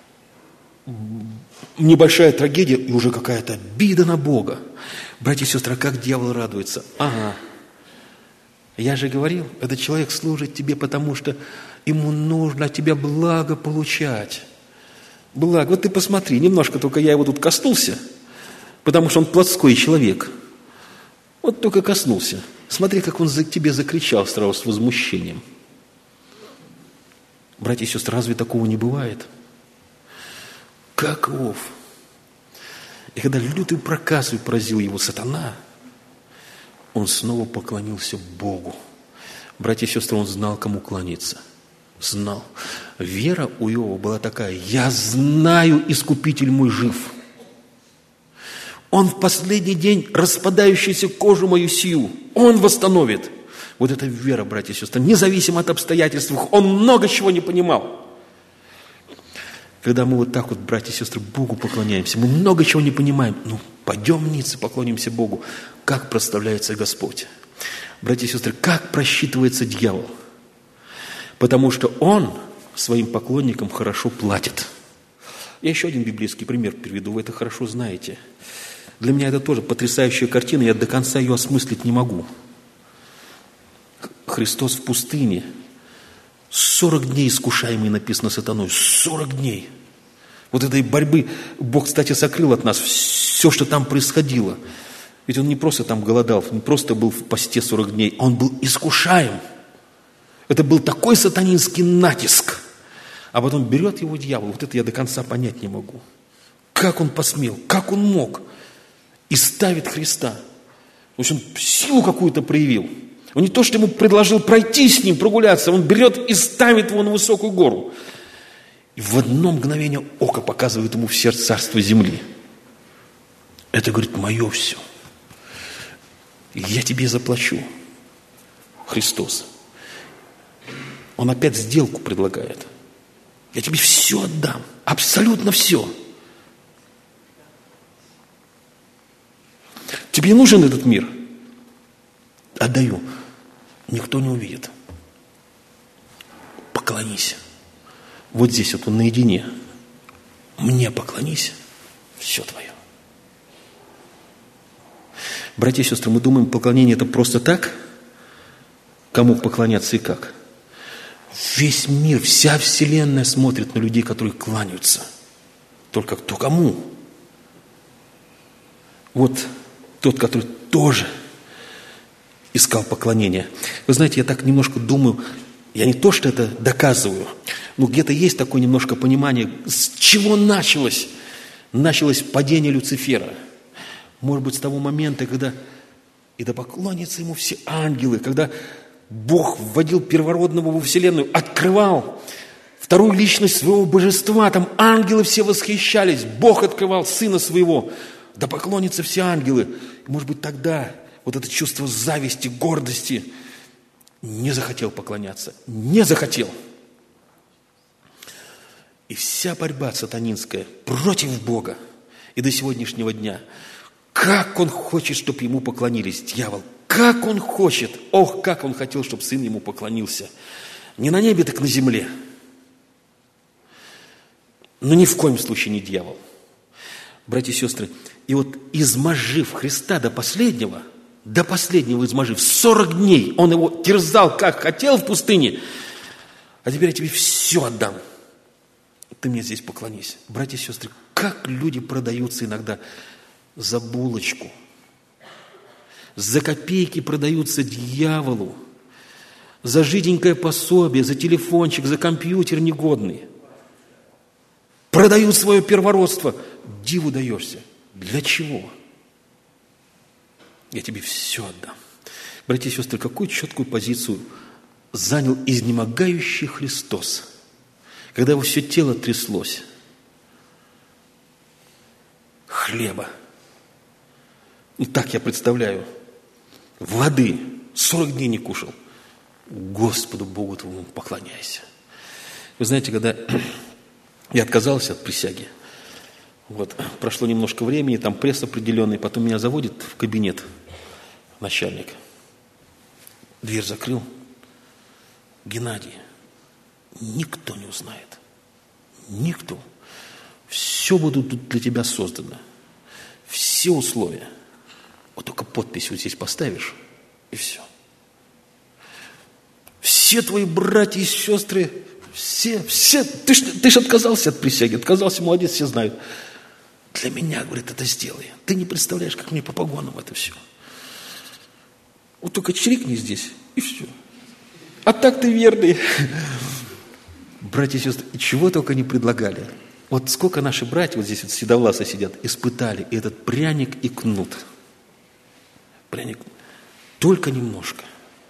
Небольшая трагедия, и уже какая-то обида на Бога. Братья и сестры, а как дьявол радуется? Ага. Я же говорил, этот человек служит тебе, потому что ему нужно от тебя благо получать. Благо. Ты посмотри, немножко только я его тут коснулся, потому что он плотской человек. Только коснулся. Смотри, как он за тебе закричал сразу с возмущением. Братья и сестры, разве такого не бывает? Как Иов. И когда лютый проказой поразил его сатана, он снова поклонился Богу. Братья и сестры, он знал, кому кланяться. Знал. Вера у Иова была такая: я знаю, Искупитель мой жив. Он в последний день распадающуюся кожу мою сию, Он восстановит. Вот это вера, братья и сестры, независимо от обстоятельств. Он много чего не понимал. Когда мы так братья и сестры, Богу поклоняемся, мы много чего не понимаем. Пойдем вниз и поклонимся Богу. Как прославляется Господь. Братья и сестры, как просчитывается дьявол? Потому что он своим поклонникам хорошо платит. Я еще один библейский пример приведу, вы это хорошо знаете. Для меня это тоже потрясающая картина, я до конца ее осмыслить не могу. Христос в пустыне, 40 дней искушаемый, написано, сатаной, 40 дней. Этой борьбы Бог, кстати, сокрыл от нас все, что там происходило. Ведь Он не просто там голодал, не просто был в посте 40 дней, Он был искушаем. Это был такой сатанинский натиск. А потом берет его дьявол, это я до конца понять не могу. Как он посмел, как он мог? И ставит Христа. В общем, силу какую-то проявил. Он не то, что ему предложил пройти с ним, прогуляться, он берет и ставит его на высокую гору. И в одно мгновение ока показывает ему все царство земли. Это, говорит, мое все. Я тебе заплачу. Христос. Он опять сделку предлагает. Я тебе все отдам, абсолютно все. Тебе нужен этот мир? Отдаю. Никто не увидит. Поклонись. Вот здесь вот он наедине. Мне поклонись, все твое. Братья и сестры, мы думаем, поклонение это просто так? Кому поклоняться и как? Весь мир, вся вселенная смотрит на людей, которые кланяются. Только кто кому? Вот тот, который тоже искал поклонение. Вы знаете, я так немножко думаю, я не то, что это доказываю, но где-то есть такое немножко понимание, с чего началось. Началось падение Люцифера. Может быть, с того момента, когда и да поклонятся ему все ангелы, когда Бог вводил первородного во вселенную, открывал вторую личность своего божества, там ангелы все восхищались, Бог открывал Сына Своего, да поклонятся все ангелы. Может быть, тогда вот это чувство зависти, гордости не захотел поклоняться, не захотел. И вся борьба сатанинская против Бога и до сегодняшнего дня, как он хочет, чтобы ему поклонились, дьявол, как он хочет, ох, как он хотел, чтобы сын ему поклонился. Не на небе, так на земле. Но ни в коем случае не дьявол. Братья и сестры, и вот изможив Христа до последнего изможив, 40 дней он его терзал, как хотел в пустыне, а теперь я тебе все отдам. Ты мне здесь поклонись. Братья и сестры, как люди продаются иногда за булочку, за копейки продаются дьяволу, за жиденькое пособие, за телефончик, за компьютер негодный. Продают свое первородство. Диву даешься. Для чего? Я тебе все отдам. Братья и сестры, какую четкую позицию занял изнемогающий Христос, когда его все тело тряслось. Хлеба. Ну, так я представляю. Воды. 40 дней не кушал. Господу Богу твоему поклоняйся. Вы знаете, когда я отказался от присяги, вот, прошло немножко времени, там пресс определенный, потом меня заводит в кабинет начальник. Дверь закрыл. Геннадий, никто не узнает. Никто. Все будет тут для тебя создано. Все условия. Вот только подпись вот здесь поставишь, и все. Все твои братья и сестры, все, ты ж отказался от присяги, отказался, молодец, все знают. Для меня, говорит, это сделай. Ты не представляешь, как мне по погонам это все. Вот только чирикни здесь, и все. А так ты верный. Братья и сестры, чего только не предлагали. Вот сколько наши братья, вот здесь вот седовласы сидят, испытали и этот пряник и кнут. Пряник. Только немножко.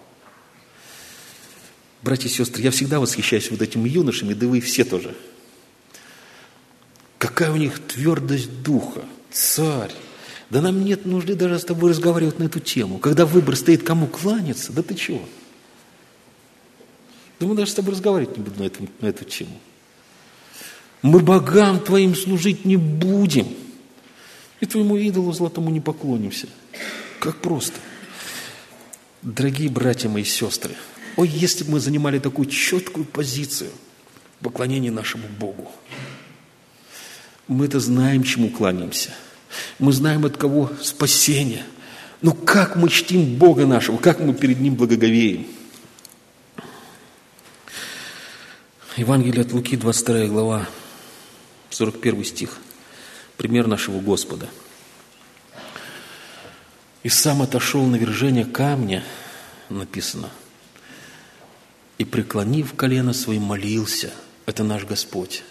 Братья и сестры, я всегда восхищаюсь вот этими юношами, да вы все тоже. Какая у них твердость духа, царь. Да нам нет нужды даже с тобой разговаривать на эту тему. Когда выбор стоит, кому кланяться, да ты чего? Да мы даже с тобой разговаривать не будем на эту тему. Мы богам твоим служить не будем. И твоему идолу золотому не поклонимся. Как просто. Дорогие братья мои и сестры, ой, если бы мы занимали такую четкую позицию в поклонении нашему Богу. Мы-то знаем, чему кланяемся. Мы знаем, от кого спасение. Но как мы чтим Бога нашего, как мы перед Ним благоговеем. Евангелие от Луки, 22 глава, 41 стих. Пример нашего Господа. «И сам отошел на вержение камня», написано, «и, преклонив колено свои, молился». Это наш Господь.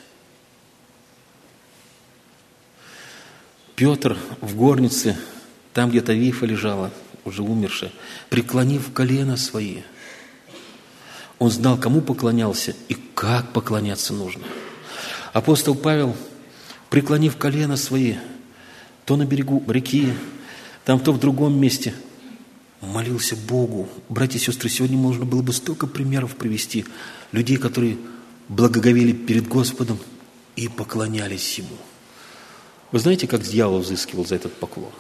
Петр в горнице, там, где Тавифа лежала, уже умершая, преклонив колено свои, он знал, кому поклонялся и как поклоняться нужно. Апостол Павел, преклонив колено свои, то на берегу реки, там, то в другом месте, молился Богу. Братья и сестры, сегодня можно было бы столько примеров привести. Людей, которые благоговели перед Господом и поклонялись Ему. Вы знаете, как дьявол взыскивал за этот поклон?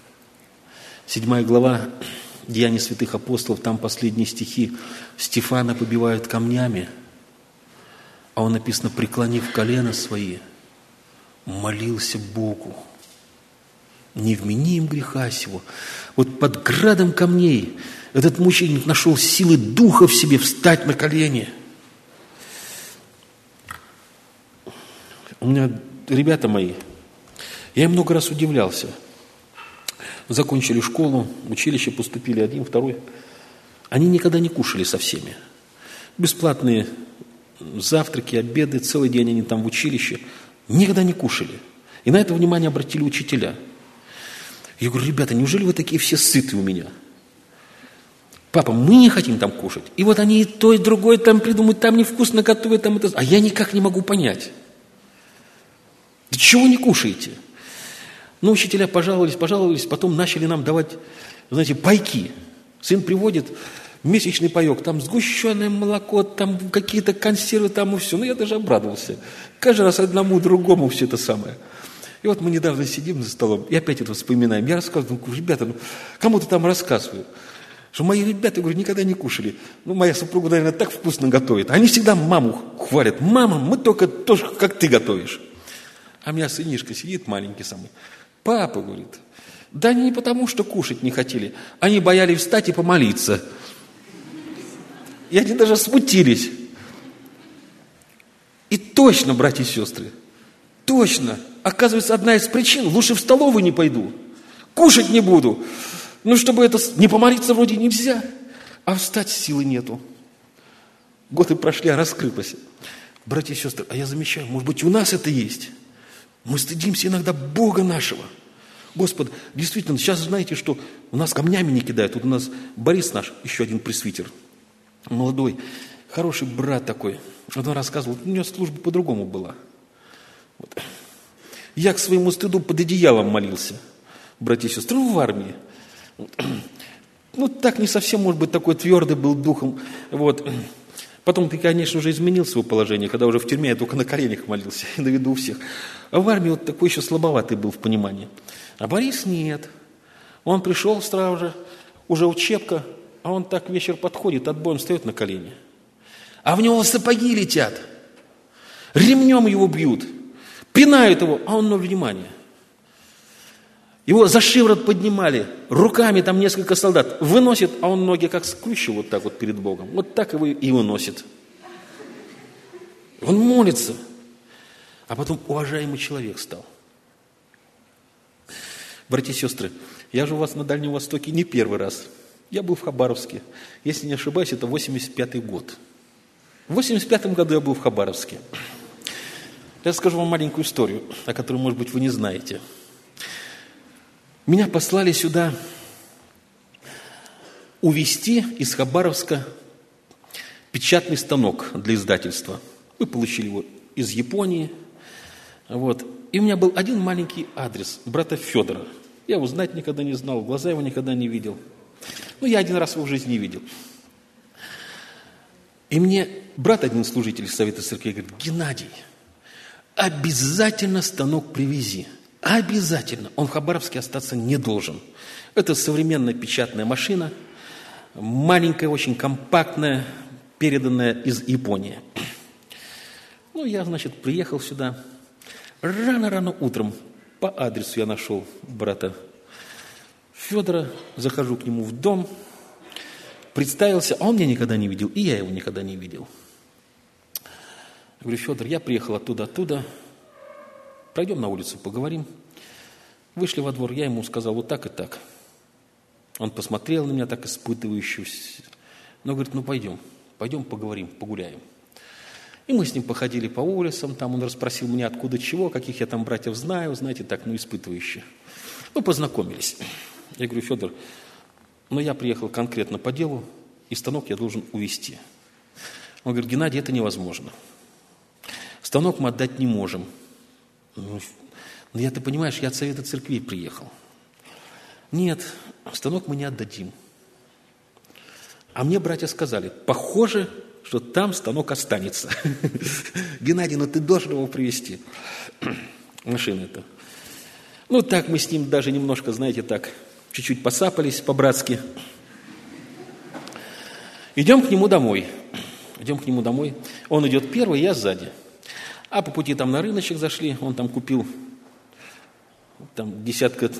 7 глава Деяний святых апостолов, там последние стихи. Стефана побивают камнями, а он, написано, преклонив колено свои, молился Богу. Не вмени им греха сего. Вот под градом камней этот мученик нашел силы духа в себе встать на колени. У меня ребята мои, я им много раз удивлялся. Закончили школу, училище, поступили один, второй. Они никогда не кушали со всеми. Бесплатные завтраки, обеды, целый день они там в училище. Никогда не кушали. И на это внимание обратили учителя. Я говорю, ребята, неужели вы такие все сытые у меня? Папа, мы не хотим там кушать. И вот они и то, и другое там придумают, там невкусно готовят, там это. А я никак не могу понять. Да чего не кушаете? Ну, учителя пожаловались, потом начали нам давать, знаете, пайки. Сын приводит месячный паек, там сгущенное молоко, там какие-то консервы, там и все. Ну, я даже обрадовался. Каждый раз одному, другому все это самое. И вот мы недавно сидим за столом, и опять это вспоминаем. Я рассказываю, ребята, кому-то там рассказываю, что мои ребята, говорю, никогда не кушали. Ну, моя супруга, наверное, так вкусно готовит. Они всегда маму хвалят. Мама, мы только тоже, как ты готовишь. А у меня сынишка сидит, маленький самый. Папа, говорит, да они не потому, что кушать не хотели. Они боялись встать и помолиться. И они даже смутились. И точно, братья и сестры, точно. Оказывается, одна из причин, лучше в столовую не пойду. Кушать не буду. Ну, чтобы это, не помолиться вроде нельзя. А встать силы нету. Годы прошли, а раскрылось. Братья и сестры, а я замечаю, может быть, у нас это есть. Мы стыдимся иногда Бога нашего. Господи, действительно, сейчас знаете, что у нас камнями не кидают. Вот у нас Борис наш, еще один пресвитер, молодой, хороший брат такой. Вот он рассказывал, у него служба по-другому была. Вот. Я к своему стыду под одеялом молился, братья и сестры, в армии. Ну, так не совсем, может быть, такой твердый был духом. Вот. Потом ты, конечно, уже изменил свое положение, когда уже в тюрьме я только на коленях молился, на виду у всех. А в армии вот такой еще слабоватый был в понимании. А Борис нет. Он пришел сразу же, уже учебка, а он так вечер подходит, отбоем встает на колени. А в него сапоги летят, ремнем его бьют, пинают его, а он ноль внимания. Его за шиворот поднимали, руками там несколько солдат выносит, а он ноги как скрючил вот так вот перед Богом. Вот так его и выносит. Он молится. А потом уважаемый человек стал. Братья и сестры, я же у вас на Дальнем Востоке не первый раз. Я был в Хабаровске. Если не ошибаюсь, это 85-й год. В 85-м году я был в Хабаровске. Я расскажу вам маленькую историю, о которой, может быть, вы не знаете. Меня послали сюда увезти из Хабаровска печатный станок для издательства. Мы получили его из Японии. Вот. И у меня был один маленький адрес брата Федора. Я его знать никогда не знал, в глаза его никогда не видел. Ну, я один раз его в жизни видел. И мне брат один служитель Совета Церкви говорит: Геннадий, обязательно станок привези. Обязательно. Он в Хабаровске остаться не должен. Это современная печатная машина, маленькая, очень компактная, переданная из Японии. Ну, я, значит, приехал сюда. Рано-рано утром по адресу я нашел брата Федора, захожу к нему в дом, представился, а он меня никогда не видел, и я его никогда не видел. Я говорю: Федор, я приехал оттуда, пройдем на улицу, поговорим. Вышли во двор, я ему сказал вот так и так. Он посмотрел на меня так испытывающе, но говорит: ну пойдем поговорим, погуляем. И мы с ним походили по улицам, там он расспросил меня откуда чего, каких я там братьев знаю, знаете, так, испытывающе. Ну, познакомились. Я говорю: Федор, я приехал конкретно по делу, и станок я должен увезти. Он говорит: Геннадий, это невозможно. Станок мы отдать не можем. Ты понимаешь, я от Совета Церквей приехал. Нет, станок мы не отдадим. А мне братья сказали, похоже, что там станок останется. Геннадий, ну ты должен его привезти. Машина это. Ну так мы с ним даже немножко, знаете, так, чуть-чуть посапались по-братски. Идем к нему домой. Он идет первый, я сзади. А по пути там на рыночек зашли, он там купил там десятков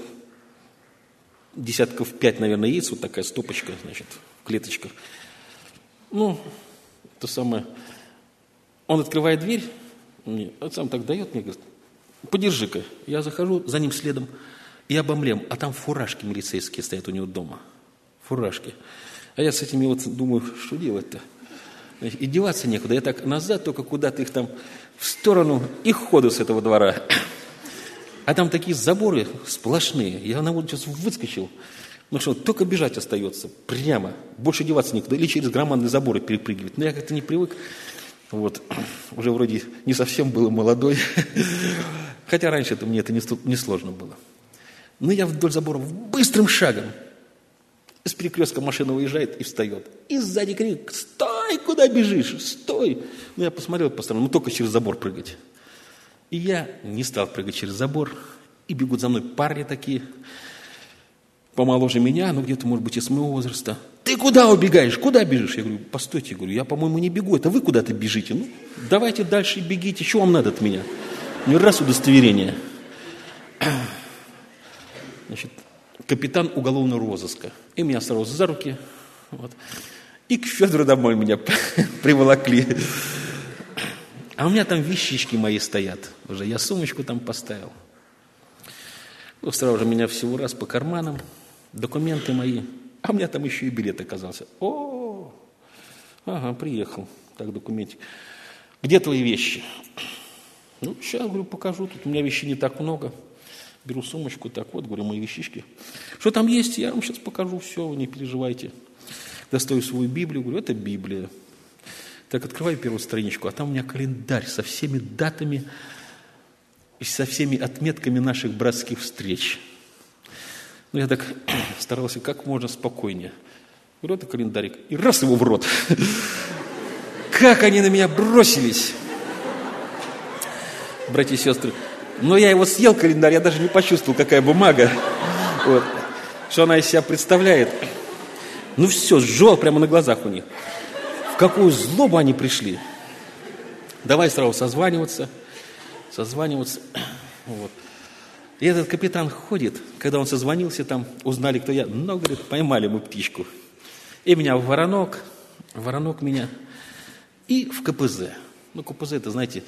5, наверное, яиц, вот такая стопочка, значит, в клеточках. Ну, то самое. Он открывает дверь, он сам так дает мне, говорит, подержи-ка. Я захожу за ним следом и обомлем, а там фуражки милицейские стоят у него дома. Фуражки. А я с этими вот думаю, что делать-то? И деваться некуда. Я так назад только куда-то их там в сторону и ходу с этого двора. А там такие заборы сплошные. Я на улицу выскочил. Ну что, только бежать остается. Прямо. Больше деваться некуда. Или через громадные заборы перепрыгивать. Но я как-то не привык. Вот. Уже вроде не совсем был молодой. Хотя раньше мне это не сложно было. Но я вдоль заборов быстрым шагом. С перекрестка машина выезжает и встает. И сзади крик: «Стой! Куда бежишь? Стой!» Ну, я посмотрел по сторонам, только через забор прыгать. И я не стал прыгать через забор. И бегут за мной парни такие, помоложе меня, ну, где-то, может быть, и с моего возраста. «Ты куда убегаешь? Куда бежишь?» Я говорю, постойте, говорю, я, по-моему, не бегу, это вы куда-то бежите. Ну, давайте дальше бегите, что вам надо от меня? Не раз удостоверение. Значит, капитан уголовного розыска. И меня сразу за руки. Вот. И к Федору домой меня приволокли. А у меня там вещички мои стоят. Уже я сумочку там поставил. Ну, сразу же меня всего раз по карманам. Документы мои. А у меня там еще и билет оказался. О, ага, приехал. Так, документик. Где твои вещи? Ну, сейчас, говорю, покажу. Тут у меня вещей не так много. Беру сумочку, так вот, говорю, мои вещички. Что там есть, я вам сейчас покажу, все, вы не переживайте. Достаю свою Библию, говорю, это Библия. Так, открываю первую страничку, а там у меня календарь со всеми датами и со всеми отметками наших братских встреч. Ну, я так старался как можно спокойнее. Говорю, это календарик. И раз его в рот. Как они на меня бросились! Братья и сестры. Но я его съел, календарь, я даже не почувствовал, какая бумага. Вот. Что она из себя представляет. Ну все, сжег прямо на глазах у них. В какую злобу они пришли. Давай сразу созваниваться. Вот. И этот капитан ходит, когда он созвонился, там узнали, кто я. Ну, говорит, поймали мы птичку. И меня в Воронок меня. И в КПЗ. Ну, КПЗ, это, знаете...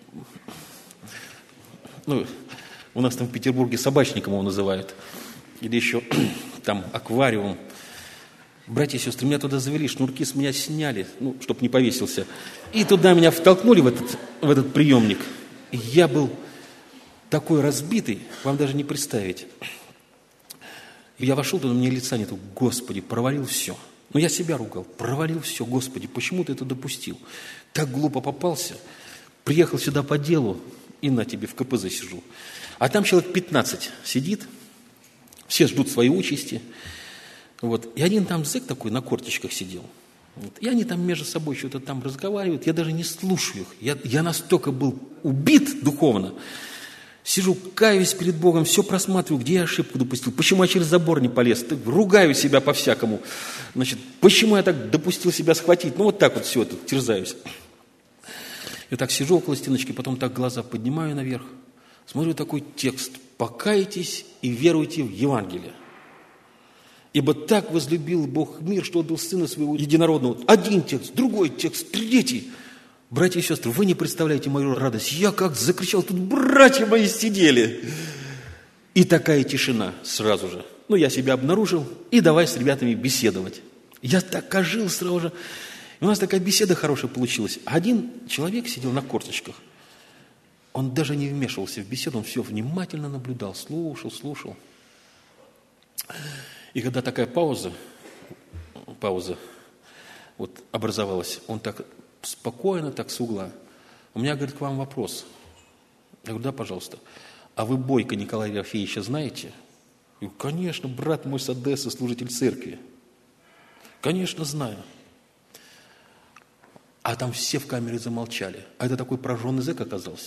Ну, у нас там в Петербурге собачником его называют. Или еще там аквариум. Братья и сестры, меня туда завели, шнурки с меня сняли, ну, чтобы не повесился. И туда меня втолкнули в этот приемник. И я был такой разбитый, вам даже не представить. И я вошел туда, у меня лица нету. Господи, провалил все. Ну, я себя ругал. Провалил все, Господи, почему ты это допустил? Так глупо попался. Приехал сюда по делу. И на тебе в КПЗ сижу. А там человек 15 сидит, все ждут своей участи. Вот. И один там зэк такой на корточках сидел. Вот. И они там между собой что-то там разговаривают. Я даже не слушаю их. Я настолько был убит духовно. Сижу, каюсь перед Богом, все просматриваю, где я ошибку допустил. Почему я через забор не полез? Ругаю себя по-всякому. Значит, почему я так допустил себя схватить? Ну, вот так вот все это терзаюсь. Я так сижу около стеночки, потом так глаза поднимаю наверх, смотрю такой текст: «Покайтесь и веруйте в Евангелие. Ибо так возлюбил Бог мир, что отдал Сына Своего Единородного». Один текст, другой текст, третий. Братья и сестры, вы не представляете мою радость. Я как закричал, тут братья мои сидели. И такая тишина сразу же. Ну, я себя обнаружил, и давай с ребятами беседовать. Я так ожил сразу же. И у нас такая беседа хорошая получилась. Один человек сидел на корточках. Он даже не вмешивался в беседу, он все внимательно наблюдал, слушал. И когда такая пауза вот образовалась, он так спокойно, так с угла. У меня, говорит, к вам вопрос. Я говорю, да, пожалуйста. А вы Бойко Николая Ерофеевича знаете? Я говорю, конечно, брат мой с Одессы, служитель церкви. Конечно, знаю. А там все в камере замолчали. А это такой прожженный зэк оказался.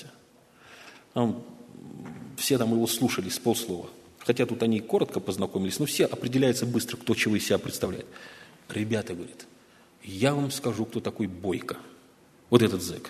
Все там его слушали с полслова. Хотя тут они коротко познакомились, но все определяются быстро, кто чего из себя представляет. Ребята, говорит, я вам скажу, кто такой Бойко. Вот этот зэк.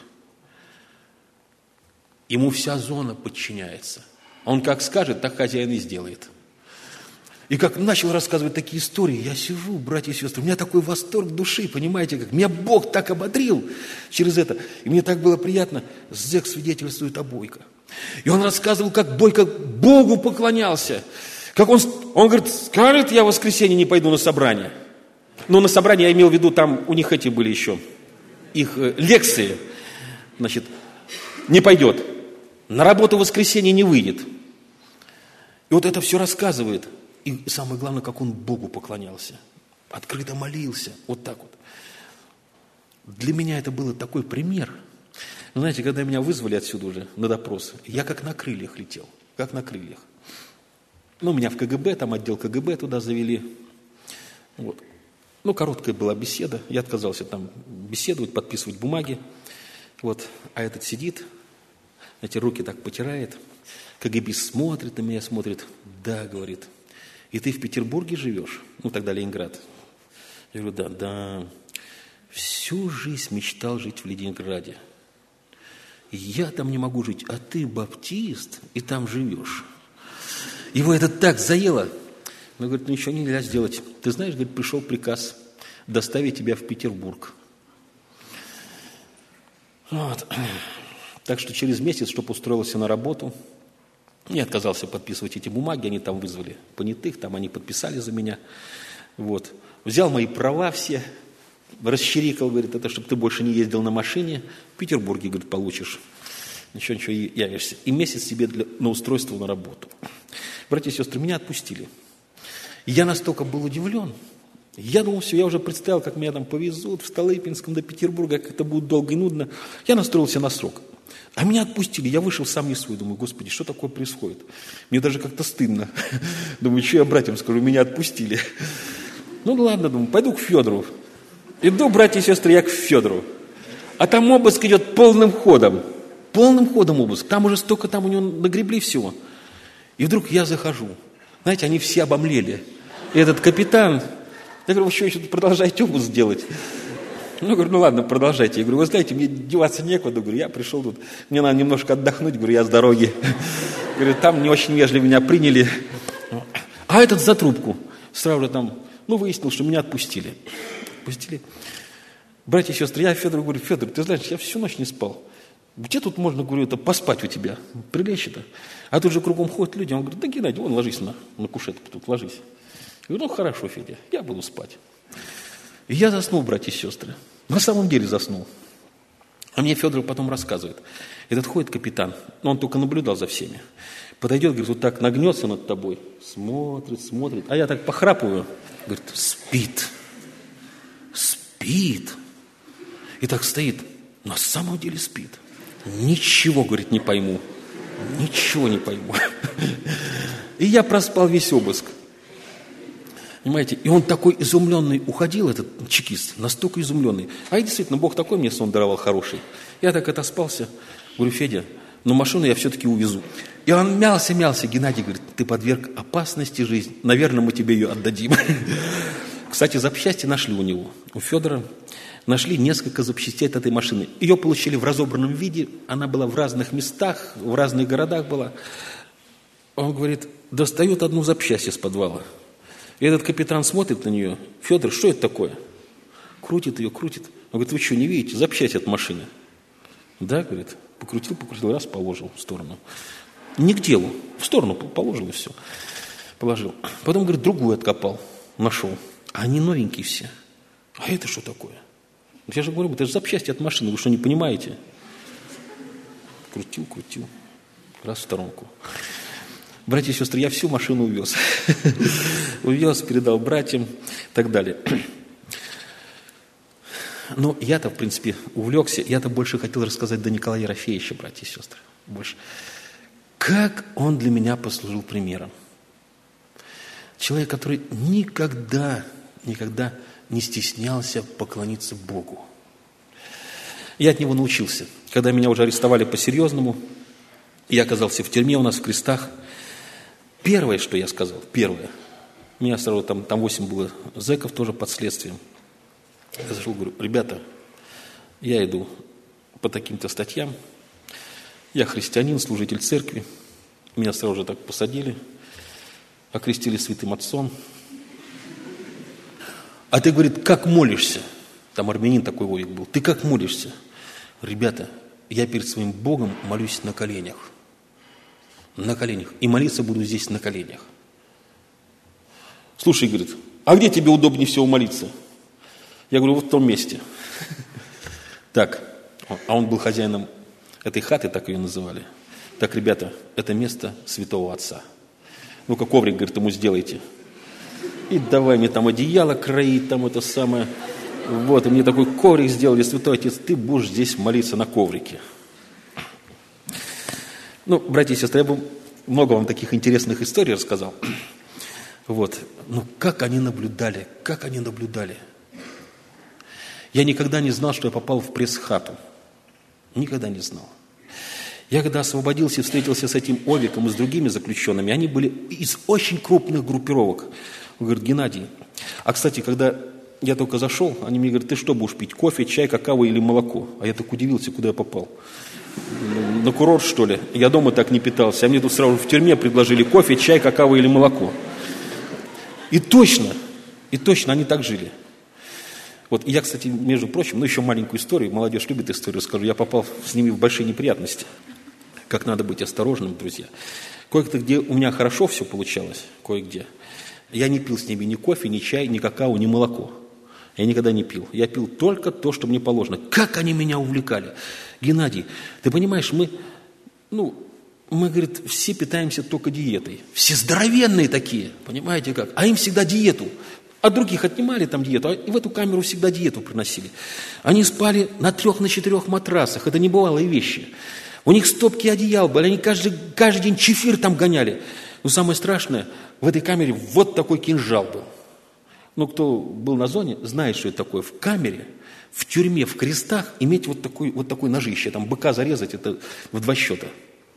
Ему вся зона подчиняется. Он как скажет, так хозяин и сделает. И как начал рассказывать такие истории, я сижу, братья и сестры, у меня такой восторг души, понимаете, как меня Бог так ободрил через это. И мне так было приятно, зэк свидетельствует о Бойко. И он рассказывал, как Бойко Богу поклонялся. Как он говорит, скажет, я в воскресенье не пойду на собрание. Но на собрание я имел в виду, там у них эти были еще, их лекции, значит, не пойдет. На работу в воскресенье не выйдет. И вот это все рассказывает. И самое главное, как он Богу поклонялся. Открыто молился. Вот так вот. Для меня это был такой пример. Знаете, когда меня вызвали отсюда уже на допрос, я как на крыльях летел. Как на крыльях. Ну, меня в КГБ, там отдел КГБ туда завели. Вот. Ну, короткая была беседа. Я отказался там беседовать, подписывать бумаги. Вот. А этот сидит, эти руки так потирает. КГБист смотрит на меня, смотрит. Да, говорит. И ты в Петербурге живешь? Ну, тогда Ленинград. Я говорю, да. Всю жизнь мечтал жить в Ленинграде. Я там не могу жить, а ты баптист, и там живешь. Его это так заело. Он говорит, ничего нельзя сделать. Ты знаешь, говорит, пришел приказ доставить тебя в Петербург. Вот. Так что через месяц, чтобы устроился на работу, я отказался подписывать эти бумаги, они там вызвали понятых, там они подписали за меня. Вот. Взял мои права все, расчирикал, говорит, это чтобы ты больше не ездил на машине, в Петербурге, говорит, получишь. Ничего, явишься. И месяц себе на устройство на работу. Братья и сестры, меня отпустили. Я настолько был удивлен. Я думал, все, я уже представил, как меня там повезут в Столыпинском до Петербурга, как это будет долго и нудно. Я настроился на срок. А меня отпустили, я вышел сам не свой, думаю, Господи, что такое происходит? Мне даже как-то стыдно. Думаю, что я братьям скажу, меня отпустили. Ну ладно, думаю, пойду к Федору. Иду, братья и сестры, я к Федору. А там обыск идет полным ходом. Полным ходом обыск. Там уже столько там у него нагребли всего. И вдруг я захожу. Знаете, они все обомлели. И этот капитан, я говорю, вы что, еще тут продолжаете обыск делать? Ну, говорю, ну ладно, продолжайте. Я говорю, вы знаете, мне деваться некуда. Говорю, я пришел тут, мне надо немножко отдохнуть. Говорю, я с дороги. Говорю, там не очень вежливо меня приняли. А этот за трубку. Сразу же там, выяснил, что меня отпустили. Отпустили. Братья и сестры, я Федору говорю, Федор, ты знаешь, я всю ночь не спал. Где тут можно, говорю, это поспать у тебя? Прилечь-то. А тут же кругом ходят люди. Он говорит, да, Геннадий, вон ложись на кушетку тут, ложись. Я говорю, ну хорошо, Федя, я буду спать. И я заснул, братья и сестры. На самом деле заснул. А мне Федор потом рассказывает. Этот ходит капитан, но он только наблюдал за всеми. Подойдет, говорит, вот так нагнется над тобой. Смотрит. А я так похрапываю. Говорит, спит. И так стоит. На самом деле спит. Ничего, говорит, не пойму. Ничего не пойму. И я проспал весь обыск. Понимаете? И он такой изумленный уходил, этот чекист, настолько изумленный. А и действительно, Бог такой мне сон даровал хороший. Я так отоспался. Говорю, Федя, но машину я все-таки увезу. И он мялся. Геннадий говорит, ты подверг опасности жизни. Наверное, мы тебе ее отдадим. Кстати, запчасти нашли у него. У Федора нашли несколько запчастей от этой машины. Ее получили в разобранном виде. Она была в разных местах, в разных городах была. Он говорит, достает одну запчасть из подвала. И этот капитан смотрит на нее. Федор, что это такое? Крутит ее. Он говорит, вы что, не видите? Запчасть от машины. Да, говорит, покрутил, раз положил в сторону. Не к делу, в сторону положил и все. Положил. Потом, говорит, другую откопал, нашел. А они новенькие все. А это что такое? Я же говорю, это же запчасти от машины, вы что, не понимаете? Крутил. Раз в сторонку. Братья и сестры, я всю машину увез. Увез, передал братьям и так далее. Но я-то, в принципе, увлекся. Я-то больше хотел рассказать до Николая Ерофеевича, братья и сестры. Больше. Как он для меня послужил примером. Человек, который никогда не стеснялся поклониться Богу. Я от него научился. Когда меня уже арестовали по-серьезному, я оказался в тюрьме у нас в Крестах. Первое, что я сказал, меня сразу там 8 было зэков тоже под следствием. Я зашел, говорю: ребята, я иду по таким-то статьям, я христианин, служитель церкви, меня сразу же так посадили, окрестили святым отцом. А ты, говорит, как молишься? Там армянин такой Вовик был. Ты как молишься? Ребята, я перед своим Богом молюсь на коленях. На коленях. И молиться буду здесь на коленях. Слушай, говорит, а где тебе удобнее всего молиться? Я говорю, вот в том месте. Так, а он был хозяином этой хаты, так ее называли. Так, ребята, это место святого отца. Ну-ка, коврик, говорит, ему сделайте. И давай мне там одеяло кроить, там это самое. Вот, и мне такой коврик сделали, святой отец, ты будешь здесь молиться на коврике. Ну, братья и сестры, я бы много вам таких интересных историй рассказал. Вот, ну как они наблюдали. Я никогда не знал, что я попал в пресс-хату. Никогда не знал. Я когда освободился и встретился с этим Овиком и с другими заключенными, они были из очень крупных группировок. Он говорит, Геннадий, а, кстати, когда я только зашел, они мне говорят, ты что будешь пить, кофе, чай, какао или молоко? А я так удивился, куда я попал. На курорт, что ли? Я дома так не питался, а мне тут сразу в тюрьме предложили кофе, чай, какао или молоко. И точно, они так жили. Вот, и я, кстати, между прочим, еще маленькую историю, молодежь любит историю, расскажу, я попал с ними в большие неприятности. Как надо быть осторожным, друзья. Кое-где, где у меня хорошо все получалось, кое-где, я не пил с ними ни кофе, ни чай, ни какао, ни молоко. Я никогда не пил. Я пил только то, что мне положено. Как они меня увлекали. Геннадий, ты понимаешь, мы, говорит, все питаемся только диетой. Все здоровенные такие, понимаете как? А им всегда диету. От других отнимали там диету, а в эту камеру всегда диету приносили. Они спали на 3-4 матрасах. Это небывалые вещи. У них стопки одеял были. Они каждый день чефир там гоняли. Но самое страшное, в этой камере вот такой кинжал был. Ну, кто был на зоне, знает, что это такое. В камере, в тюрьме, в крестах иметь вот такой ножище. Там быка зарезать, это в 2 счета.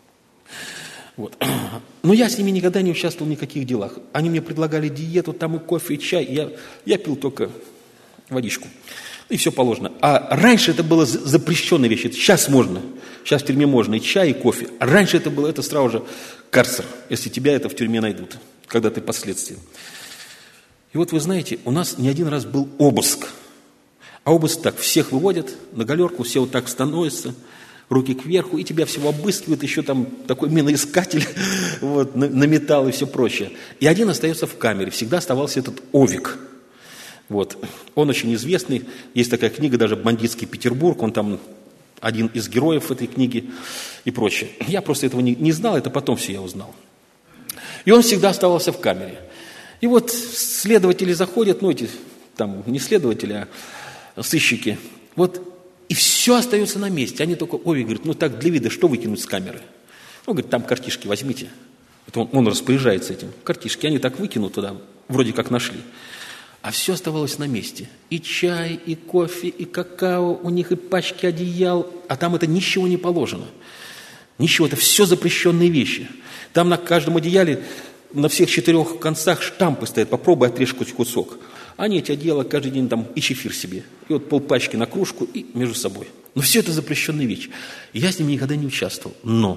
Вот. Но я с ними никогда не участвовал в никаких делах. Они мне предлагали диету, там и кофе, и чай. Я пил только водичку. И все положено. А раньше это было запрещенная вещь. Сейчас можно. Сейчас в тюрьме можно и чай, и кофе. А раньше это сразу же карцер, если тебя это в тюрьме найдут, когда ты под следствием. И вот вы знаете, у нас не один раз был обыск. А обыск так, всех выводят на галерку, все вот так становятся, руки кверху, и тебя всего обыскивают, еще там такой миноискатель вот, на металл и все прочее. И один остается в камере, всегда оставался этот Овик. Вот. Он очень известный, есть такая книга, даже «Бандитский Петербург», он там один из героев этой книги и прочее. Я просто этого не знал, это потом все я узнал. И он всегда оставался в камере. И вот следователи заходят, там не следователи, а сыщики, вот, и все остается на месте. Они только, Овик говорит, так для вида, что выкинуть с камеры? Он говорит, там картишки возьмите. Это он распоряжается этим. Картишки, они так выкинут туда, вроде как нашли. А все оставалось на месте. И чай, и кофе, и какао, у них и пачки одеял, а там это ничего не положено. Ничего, это все запрещенные вещи. Там на каждом одеяле, на всех 4 концах штампы стоят, попробуй отрежь кусок. Они эти одеяла каждый день там и чефир себе. И вот полпачки на кружку и между собой. Но все это запрещенные вещи. И я с ними никогда не участвовал. Но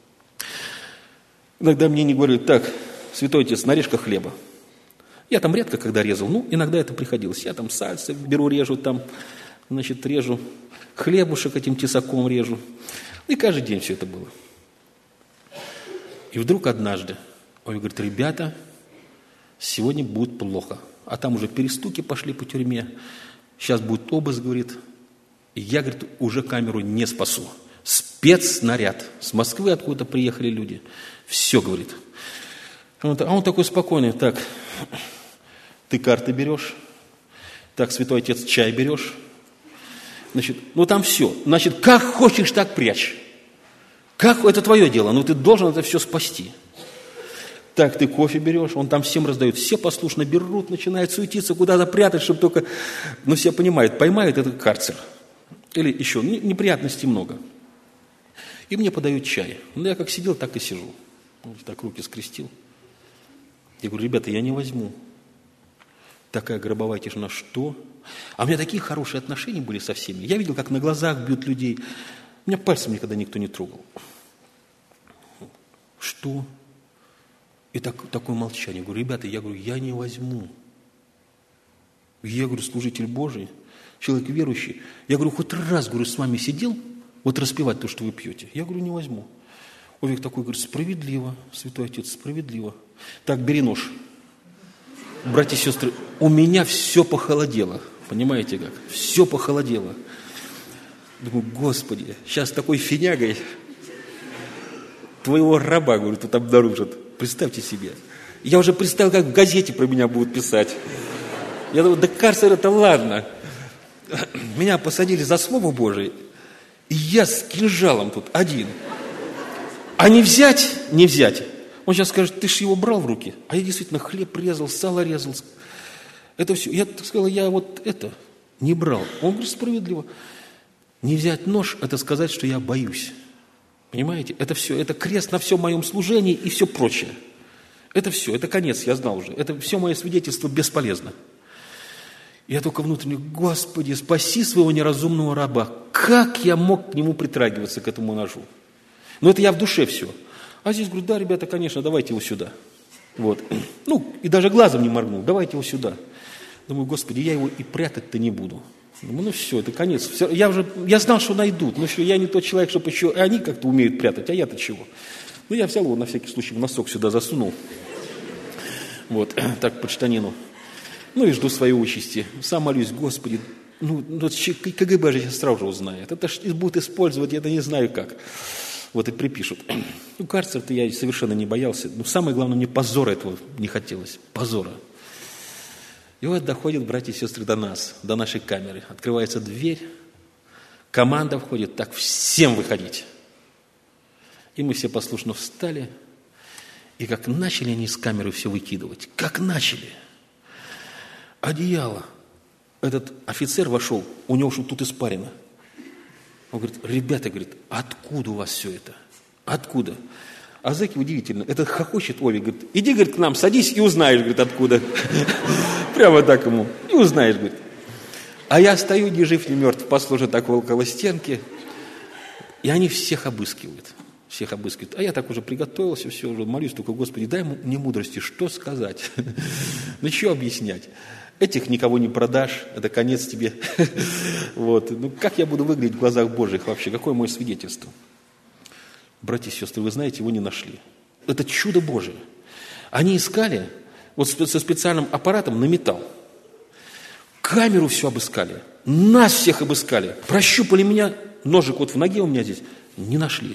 иногда мне не говорят, так, святой отец, нарежь-ка хлеба. Я там редко когда резал, иногда это приходилось. Я там сальцы беру, режу там, режу хлебушек этим тесаком режу. И каждый день все это было. И вдруг однажды он говорит, ребята, сегодня будет плохо. А там уже перестуки пошли по тюрьме. Сейчас будет обыск, говорит. И я, говорит, уже камеру не спасу. Спецснаряд. С Москвы откуда-то приехали люди. Все, говорит. А он такой спокойный. Так, ты карты берешь. Так, святой отец, чай берешь. Там все. Как хочешь, так прячь. Это твое дело. Ты должен это все спасти. Так, ты кофе берешь, он там всем раздает, все послушно берут, начинают суетиться, куда-то прятать, чтобы только... Ну, все понимают, поймают, это карцер. Или еще, неприятностей много. И мне подают чай. Ну, я как сидел, так и сижу. Вот так руки скрестил. Я говорю, ребята, я не возьму. Такая гробовая тишина, что? А у меня такие хорошие отношения были со всеми. Я видел, как на глазах бьют людей. У меня пальцем никогда никто не трогал. Что? И такое молчание. Я говорю, ребята, я не возьму. Я говорю, служитель Божий, человек верующий. Я говорю, хоть раз, говорю, с вами сидел, вот распевать то, что вы пьете. Я говорю, не возьму. Овик такой говорит, справедливо, святой отец, справедливо. Так, бери нож. Братья и сестры, у меня все похолодело. Понимаете как? Все похолодело. Думаю, Господи, сейчас такой финягой твоего раба, говорю, тут обнаружат. Представьте себе. Я уже представил, как в газете про меня будут писать. Я думаю, да карцер это ладно. Меня посадили за Слово Божие, и я с кинжалом тут один. А не взять, не взять. Он сейчас скажет, ты ж его брал в руки. А я действительно хлеб резал, сало резал. Это все. Я сказал, я вот это не брал. Он говорит, справедливо. Не взять нож, это сказать, что я боюсь. Понимаете? Это все, это крест на всем моем служении и все прочее. Это все, это конец, я знал уже. Это все мое свидетельство бесполезно. Я только внутренне, Господи, спаси своего неразумного раба. Как я мог к нему притрагиваться, к этому ножу? Но это я в душе все. А здесь говорю, да, ребята, конечно, давайте его сюда. Вот. Ну, и даже глазом не моргнул, давайте его сюда. Думаю, Господи, я его и прятать-то не буду. Думаю, ну все, это конец. Я знал, что найдут, но я не тот человек, чтобы еще они как-то умеют прятать, а я-то чего? Ну, я взял его на всякий случай в носок сюда засунул. Вот, так, по штанину. Ну, и жду своей участи. Сам молюсь, Господи, ну КГБ же сейчас сразу же узнает. Это ж будут использовать, я не знаю как. Вот и припишут. Ну, карцер-то я совершенно не боялся. Но самое главное, мне позора этого не хотелось. Позора. И вот доходят братья и сестры до нас, до нашей камеры. Открывается дверь, команда входит, так, всем выходить. И мы все послушно встали. И как начали они из камеры все выкидывать. Как начали. Одеяло. Этот офицер вошел, у него что тут испарено. Он говорит, ребята, говорит, откуда у вас все это? Откуда? А зэки удивительно, этот хохочет Ови, говорит, иди, говорит, к нам, садись и узнаешь, говорит, откуда. Прямо так ему, и узнаешь, говорит. А я стою, ни жив, ни мертв, послужу так около стенки, и они всех обыскивают. Всех обыскивают. А я так уже приготовился, все, уже молюсь, только, Господи, дай мне мудрости, что сказать? Ну, что объяснять? Этих никого не продашь, это конец тебе. Вот. Ну, как я буду выглядеть в глазах Божьих вообще? Какое мое свидетельство? Братья и сестры, вы знаете, его не нашли. Это чудо Божие. Они искали вот со специальным аппаратом на металл. Камеру все обыскали. Нас всех обыскали. Прощупали меня. Ножик вот в ноге у меня здесь. Не нашли.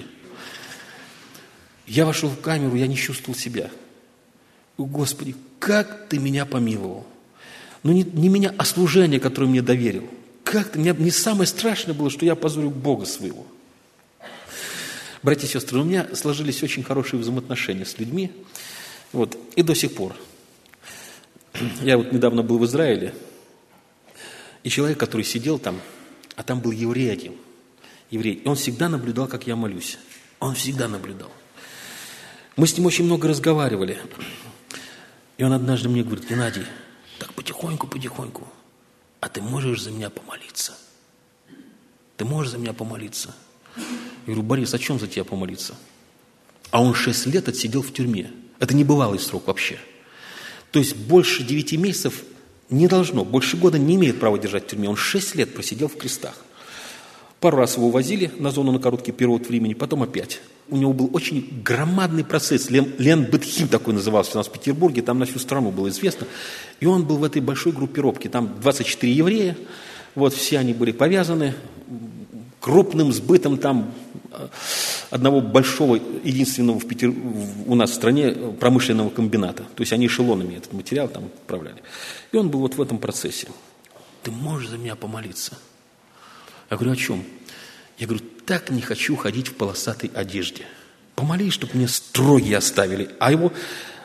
Я вошел в камеру, я не чувствовал себя. Господи, как Ты меня помиловал. Ну, не меня, а служение, которое мне доверил. Как-то мне самое страшное было, что я опозорил Бога своего. Братья и сестры, у меня сложились очень хорошие взаимоотношения с людьми. Вот, и до сих пор. Я вот недавно был в Израиле, и человек, который сидел там, а там был еврей один. Еврей. И он всегда наблюдал, как я молюсь. Он всегда наблюдал. Мы с ним очень много разговаривали. И он однажды мне говорит, Геннадий, так потихоньку, а ты можешь за меня помолиться? Ты можешь за меня помолиться? Я говорю, Борис, о чем за тебя помолиться? А он 6 лет отсидел в тюрьме. Это небывалый срок вообще. То есть больше 9 месяцев не должно, больше года не имеет права держать в тюрьме. Он 6 лет просидел в крестах. Пару раз его увозили на зону на короткий период времени, потом опять. У него был очень громадный процесс, Лен Бетхим такой назывался у нас в Петербурге, там на всю страну было известно. И он был в этой большой группировке, там 24 еврея, вот все они были повязаны крупным сбытом там одного большого, единственного у нас в стране промышленного комбината. То есть они эшелонами этот материал там отправляли. И он был вот в этом процессе. Ты можешь за меня помолиться? Я говорю, о чем? Я говорю, так не хочу ходить в полосатой одежде. Помолись, чтобы меня строги оставили. А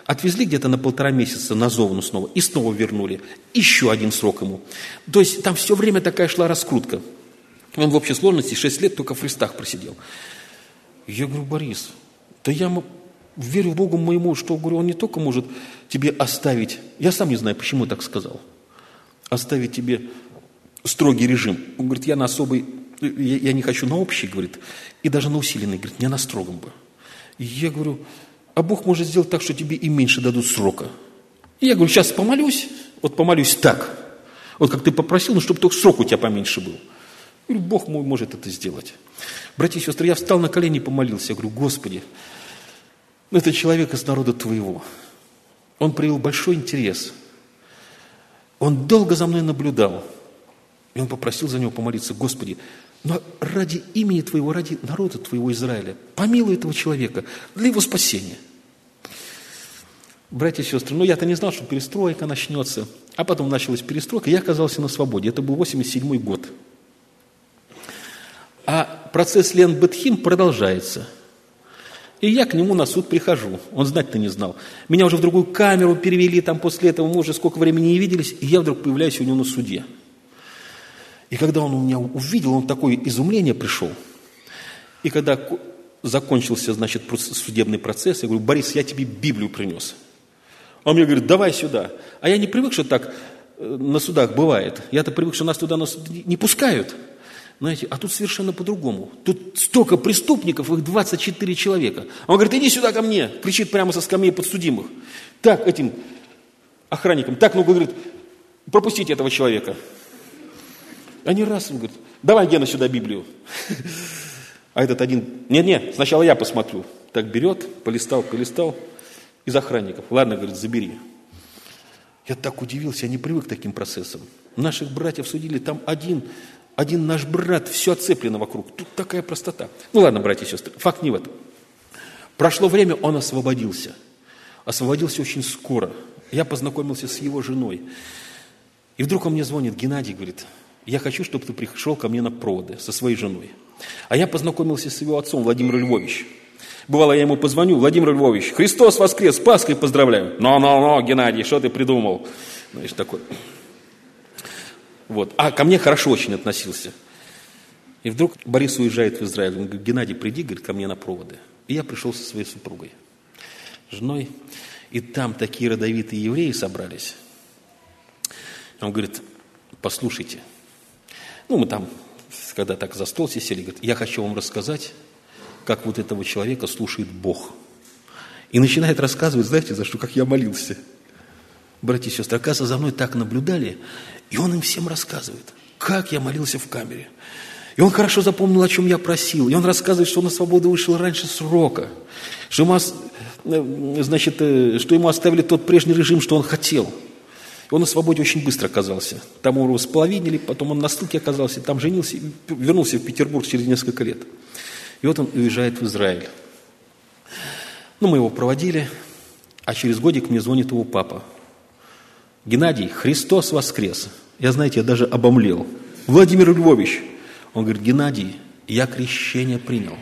Отвезли где-то на 1,5 месяца на Зовну снова и снова вернули. Еще один срок ему. То есть там все время такая шла раскрутка. Он в общей сложности 6 лет только в Христах просидел. Я говорю: Борис, да я верю Богу моему, что, говорю, Он не только может тебе оставить, я сам не знаю, почему так сказал, оставить тебе строгий режим. Он говорит: я на особый, я не хочу на общий, говорит, и даже на усиленный, говорит, не на строгом бы. И я говорю: а Бог может сделать так, что тебе и меньше дадут срока. И я говорю: сейчас помолюсь, вот помолюсь так, вот как ты попросил, но чтобы только срок у тебя поменьше был. Я говорю: Бог мой может это сделать. Братья и сестры, я встал на колени и помолился. Я говорю: Господи, это человек из народа Твоего. Он проявил большой интерес. Он долго за мной наблюдал. И он попросил за него помолиться: Господи, но ради имени Твоего, ради народа Твоего Израиля, помилуй этого человека для его спасения. Братья и сестры, я-то не знал, что перестройка начнется. А потом началась перестройка, и я оказался на свободе. Это был 87-й год. А процесс Лен Бетхим продолжается. И я к нему на суд прихожу. Он знать-то не знал. Меня уже в другую камеру перевели, там после этого мы уже сколько времени не виделись, и я вдруг появляюсь у него на суде. И когда он меня увидел, он такое изумление пришел. И когда закончился, судебный процесс, я говорю: Борис, я тебе Библию принес. Он мне говорит: давай сюда. А я не привык, что так на судах бывает. Я-то привык, что нас туда не пускают. Знаете, а тут совершенно по-другому. Тут столько преступников, их 24 человека. Он говорит: иди сюда ко мне, кричит прямо со скамьи подсудимых. Так, этим охранникам, так, говорит, пропустите этого человека. Они раз, он говорит: давай, Гена, сюда Библию. А этот один: нет, сначала я посмотрю. Так берет, полистал, из охранников. Ладно, говорит, забери. Я так удивился, я не привык к таким процессам. Наших братьев судили, там один наш брат, все оцеплено вокруг. Тут такая простота. Ладно, братья и сестры, факт не в этом. Прошло время, он освободился. Освободился очень скоро. Я познакомился с его женой. И вдруг он мне звонит: Геннадий, говорит, я хочу, чтобы ты пришел ко мне на проводы со своей женой. А я познакомился с его отцом, Владимиром Львовичем. Бывало, я ему позвоню: Владимир Львович, Христос воскрес, с Пасхой поздравляю. Но, Геннадий, что ты придумал? Знаешь, такой. Вот. А ко мне хорошо очень относился. И вдруг Борис уезжает в Израиль. Он говорит: Геннадий, приди, говорит, ко мне на проводы. И я пришел со своей супругой, женой. И там такие родовитые евреи собрались. Он говорит: послушайте. Мы там, когда так за стол сели, говорит: я хочу вам рассказать, как вот этого человека слушает Бог. И начинает рассказывать, знаете, за что, как я молился. Братья и сестры, оказывается, за мной так наблюдали, и он им всем рассказывает, как я молился в камере. И он хорошо запомнил, о чем я просил. И он рассказывает, что он на свободу вышел раньше срока, что ему оставили тот прежний режим, что он хотел. И он на свободе очень быстро оказался. Там его споловинили, потом он на ссылке оказался, там женился, и вернулся в Петербург через несколько лет. И вот он уезжает в Израиль. Мы его проводили, а через годик мне звонит его папа. Геннадий, Христос воскрес. Я даже обомлел. Владимир Львович. Он говорит: Геннадий, я крещение принял.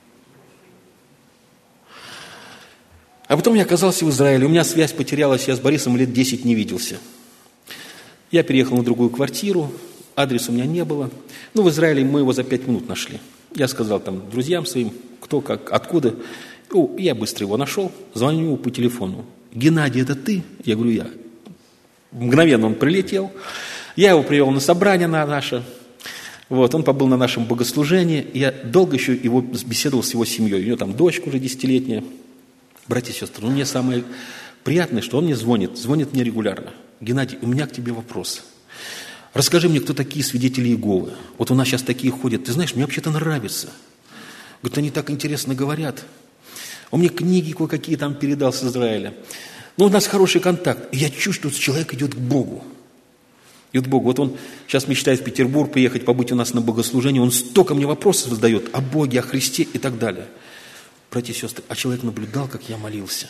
А потом я оказался в Израиле. У меня связь потерялась, я с Борисом лет 10 не виделся. Я переехал на другую квартиру, адреса у меня не было. В Израиле мы его за 5 минут нашли. Я сказал там друзьям своим, кто, как, откуда. Я быстро его нашел, звоню ему по телефону. Геннадий, это ты? Я говорю: я. Мгновенно он прилетел. Я его привел на собрание наше. Он побыл на нашем богослужении. Я долго еще беседовал с его семьей. У него там дочка уже 10-летняя. Братья и сестры, мне самое приятное, что он мне звонит мне регулярно. Геннадий, у меня к тебе вопрос. Расскажи мне, кто такие свидетели Иеговы. Вот у нас сейчас такие ходят. Ты знаешь, мне вообще-то нравится. Говорит, они так интересно говорят. Он мне книги кое-какие там передал с Израиля. У нас хороший контакт. И я чувствую, что человек идет к Богу. Идет к Богу. Вот он сейчас мечтает в Петербург приехать, побыть у нас на богослужении. Он столько мне вопросов задает о Боге, о Христе и так далее. Братья и сестры, а человек наблюдал, как я молился.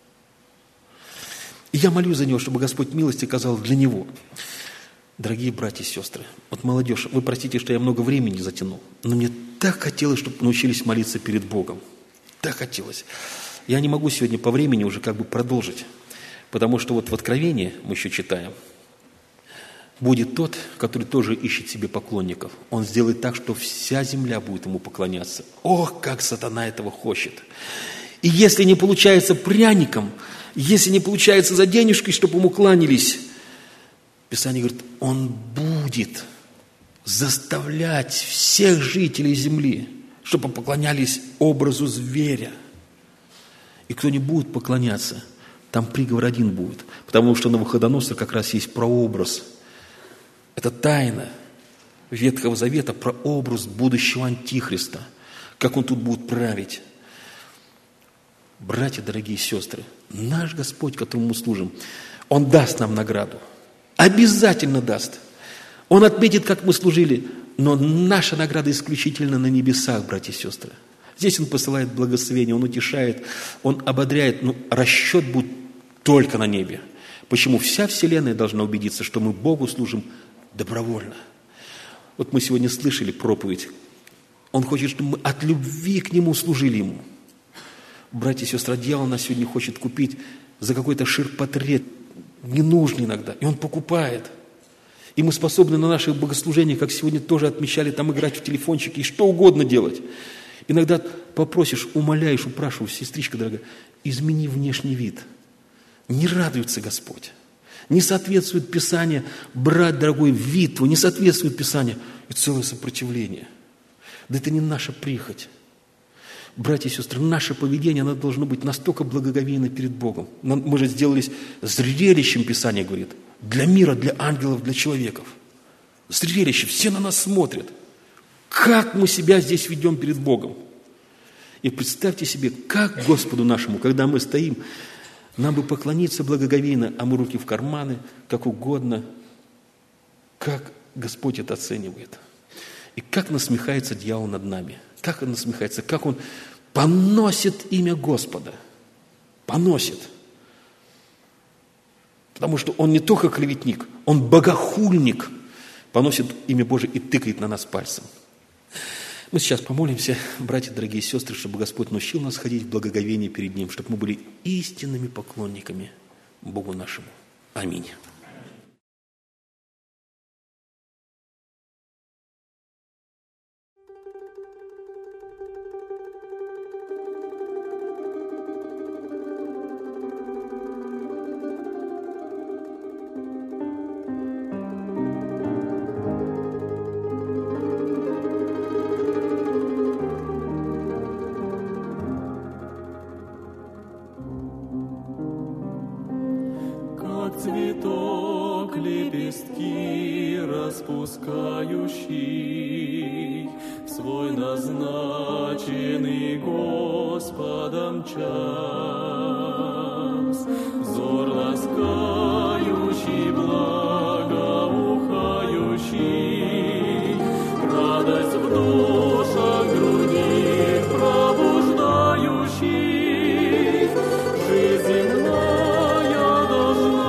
И я молюсь за него, чтобы Господь милости оказал для него. Дорогие братья и сестры, молодежь, вы простите, что я много времени затянул, но мне так хотелось, чтобы научились молиться перед Богом. Так хотелось. Я не могу сегодня по времени уже продолжить, потому что вот в Откровении мы еще читаем, будет тот, который тоже ищет себе поклонников. Он сделает так, что вся земля будет ему поклоняться. Ох, как сатана этого хочет! И если не получается пряником, если не получается за денежкой, чтобы ему кланялись, Писание говорит, он будет заставлять всех жителей земли, чтобы поклонялись образу зверя. И кто не будет поклоняться, там приговор один будет. Потому что Навуходоносор как раз есть прообраз. Это тайна Ветхого Завета, прообраз будущего Антихриста. Как он тут будет править. Братья, дорогие сестры, наш Господь, которому мы служим, Он даст нам награду. Обязательно даст. Он отметит, как мы служили, но наша награда исключительно на небесах, братья и сестры. Здесь Он посылает благословение, Он утешает, Он ободряет, но расчет будет только на небе. Почему вся вселенная должна убедиться, что мы Богу служим добровольно. Вот мы сегодня слышали проповедь. Он хочет, чтобы мы от любви к Нему служили Ему. Братья и сестры, дьявол нас сегодня хочет купить за какой-то ширпотреб, ненужный иногда, и он покупает. И мы способны на наших богослужениях, как сегодня тоже отмечали, там играть в телефончики и что угодно делать. Иногда попросишь, умоляешь, упрашиваешь, сестричка дорогая, измени внешний вид. Не радуется Господь. Не соответствует Писанию, брат дорогой, вид твой, не соответствует Писанию. И целое сопротивление. Да это не наша прихоть. Братья и сестры, наше поведение, оно должно быть настолько благоговейно перед Богом. Мы же сделались зрелищем, Писание говорит, для мира, для ангелов, для человеков. Зрелище, все на нас смотрят. Как мы себя здесь ведем перед Богом. И представьте себе, как Господу нашему, когда мы стоим, нам бы поклониться благоговейно, а мы руки в карманы, как угодно. Как Господь это оценивает. И как насмехается дьявол над нами. Как он насмехается, как он поносит имя Господа. Поносит. Потому что он не только клеветник, он богохульник. Поносит имя Божие и тыкает на нас пальцем. Мы сейчас помолимся, братья, дорогие сестры, чтобы Господь научил нас ходить в благоговении перед Ним, чтобы мы были истинными поклонниками Богу нашему. Аминь. Цветок лепестки распускающий, в свой назначенный Господом час, взор ласкающий, благоухающий, радость в душах других пробуждающий, жизнь земная должна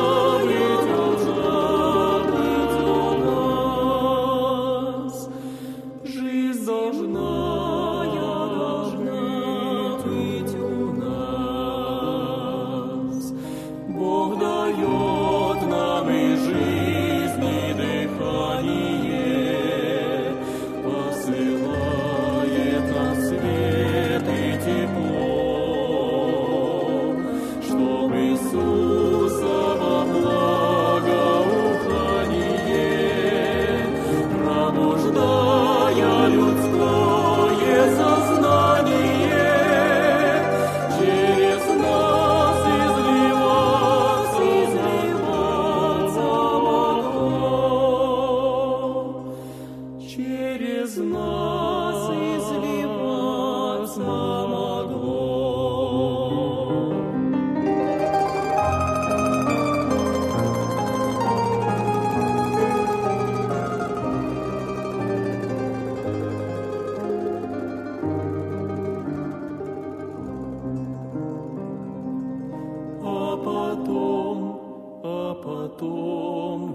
потом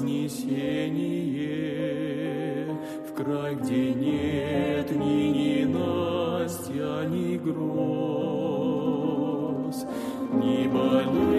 вознесение в край, где нет ни ненастья, ни грома. ни больных,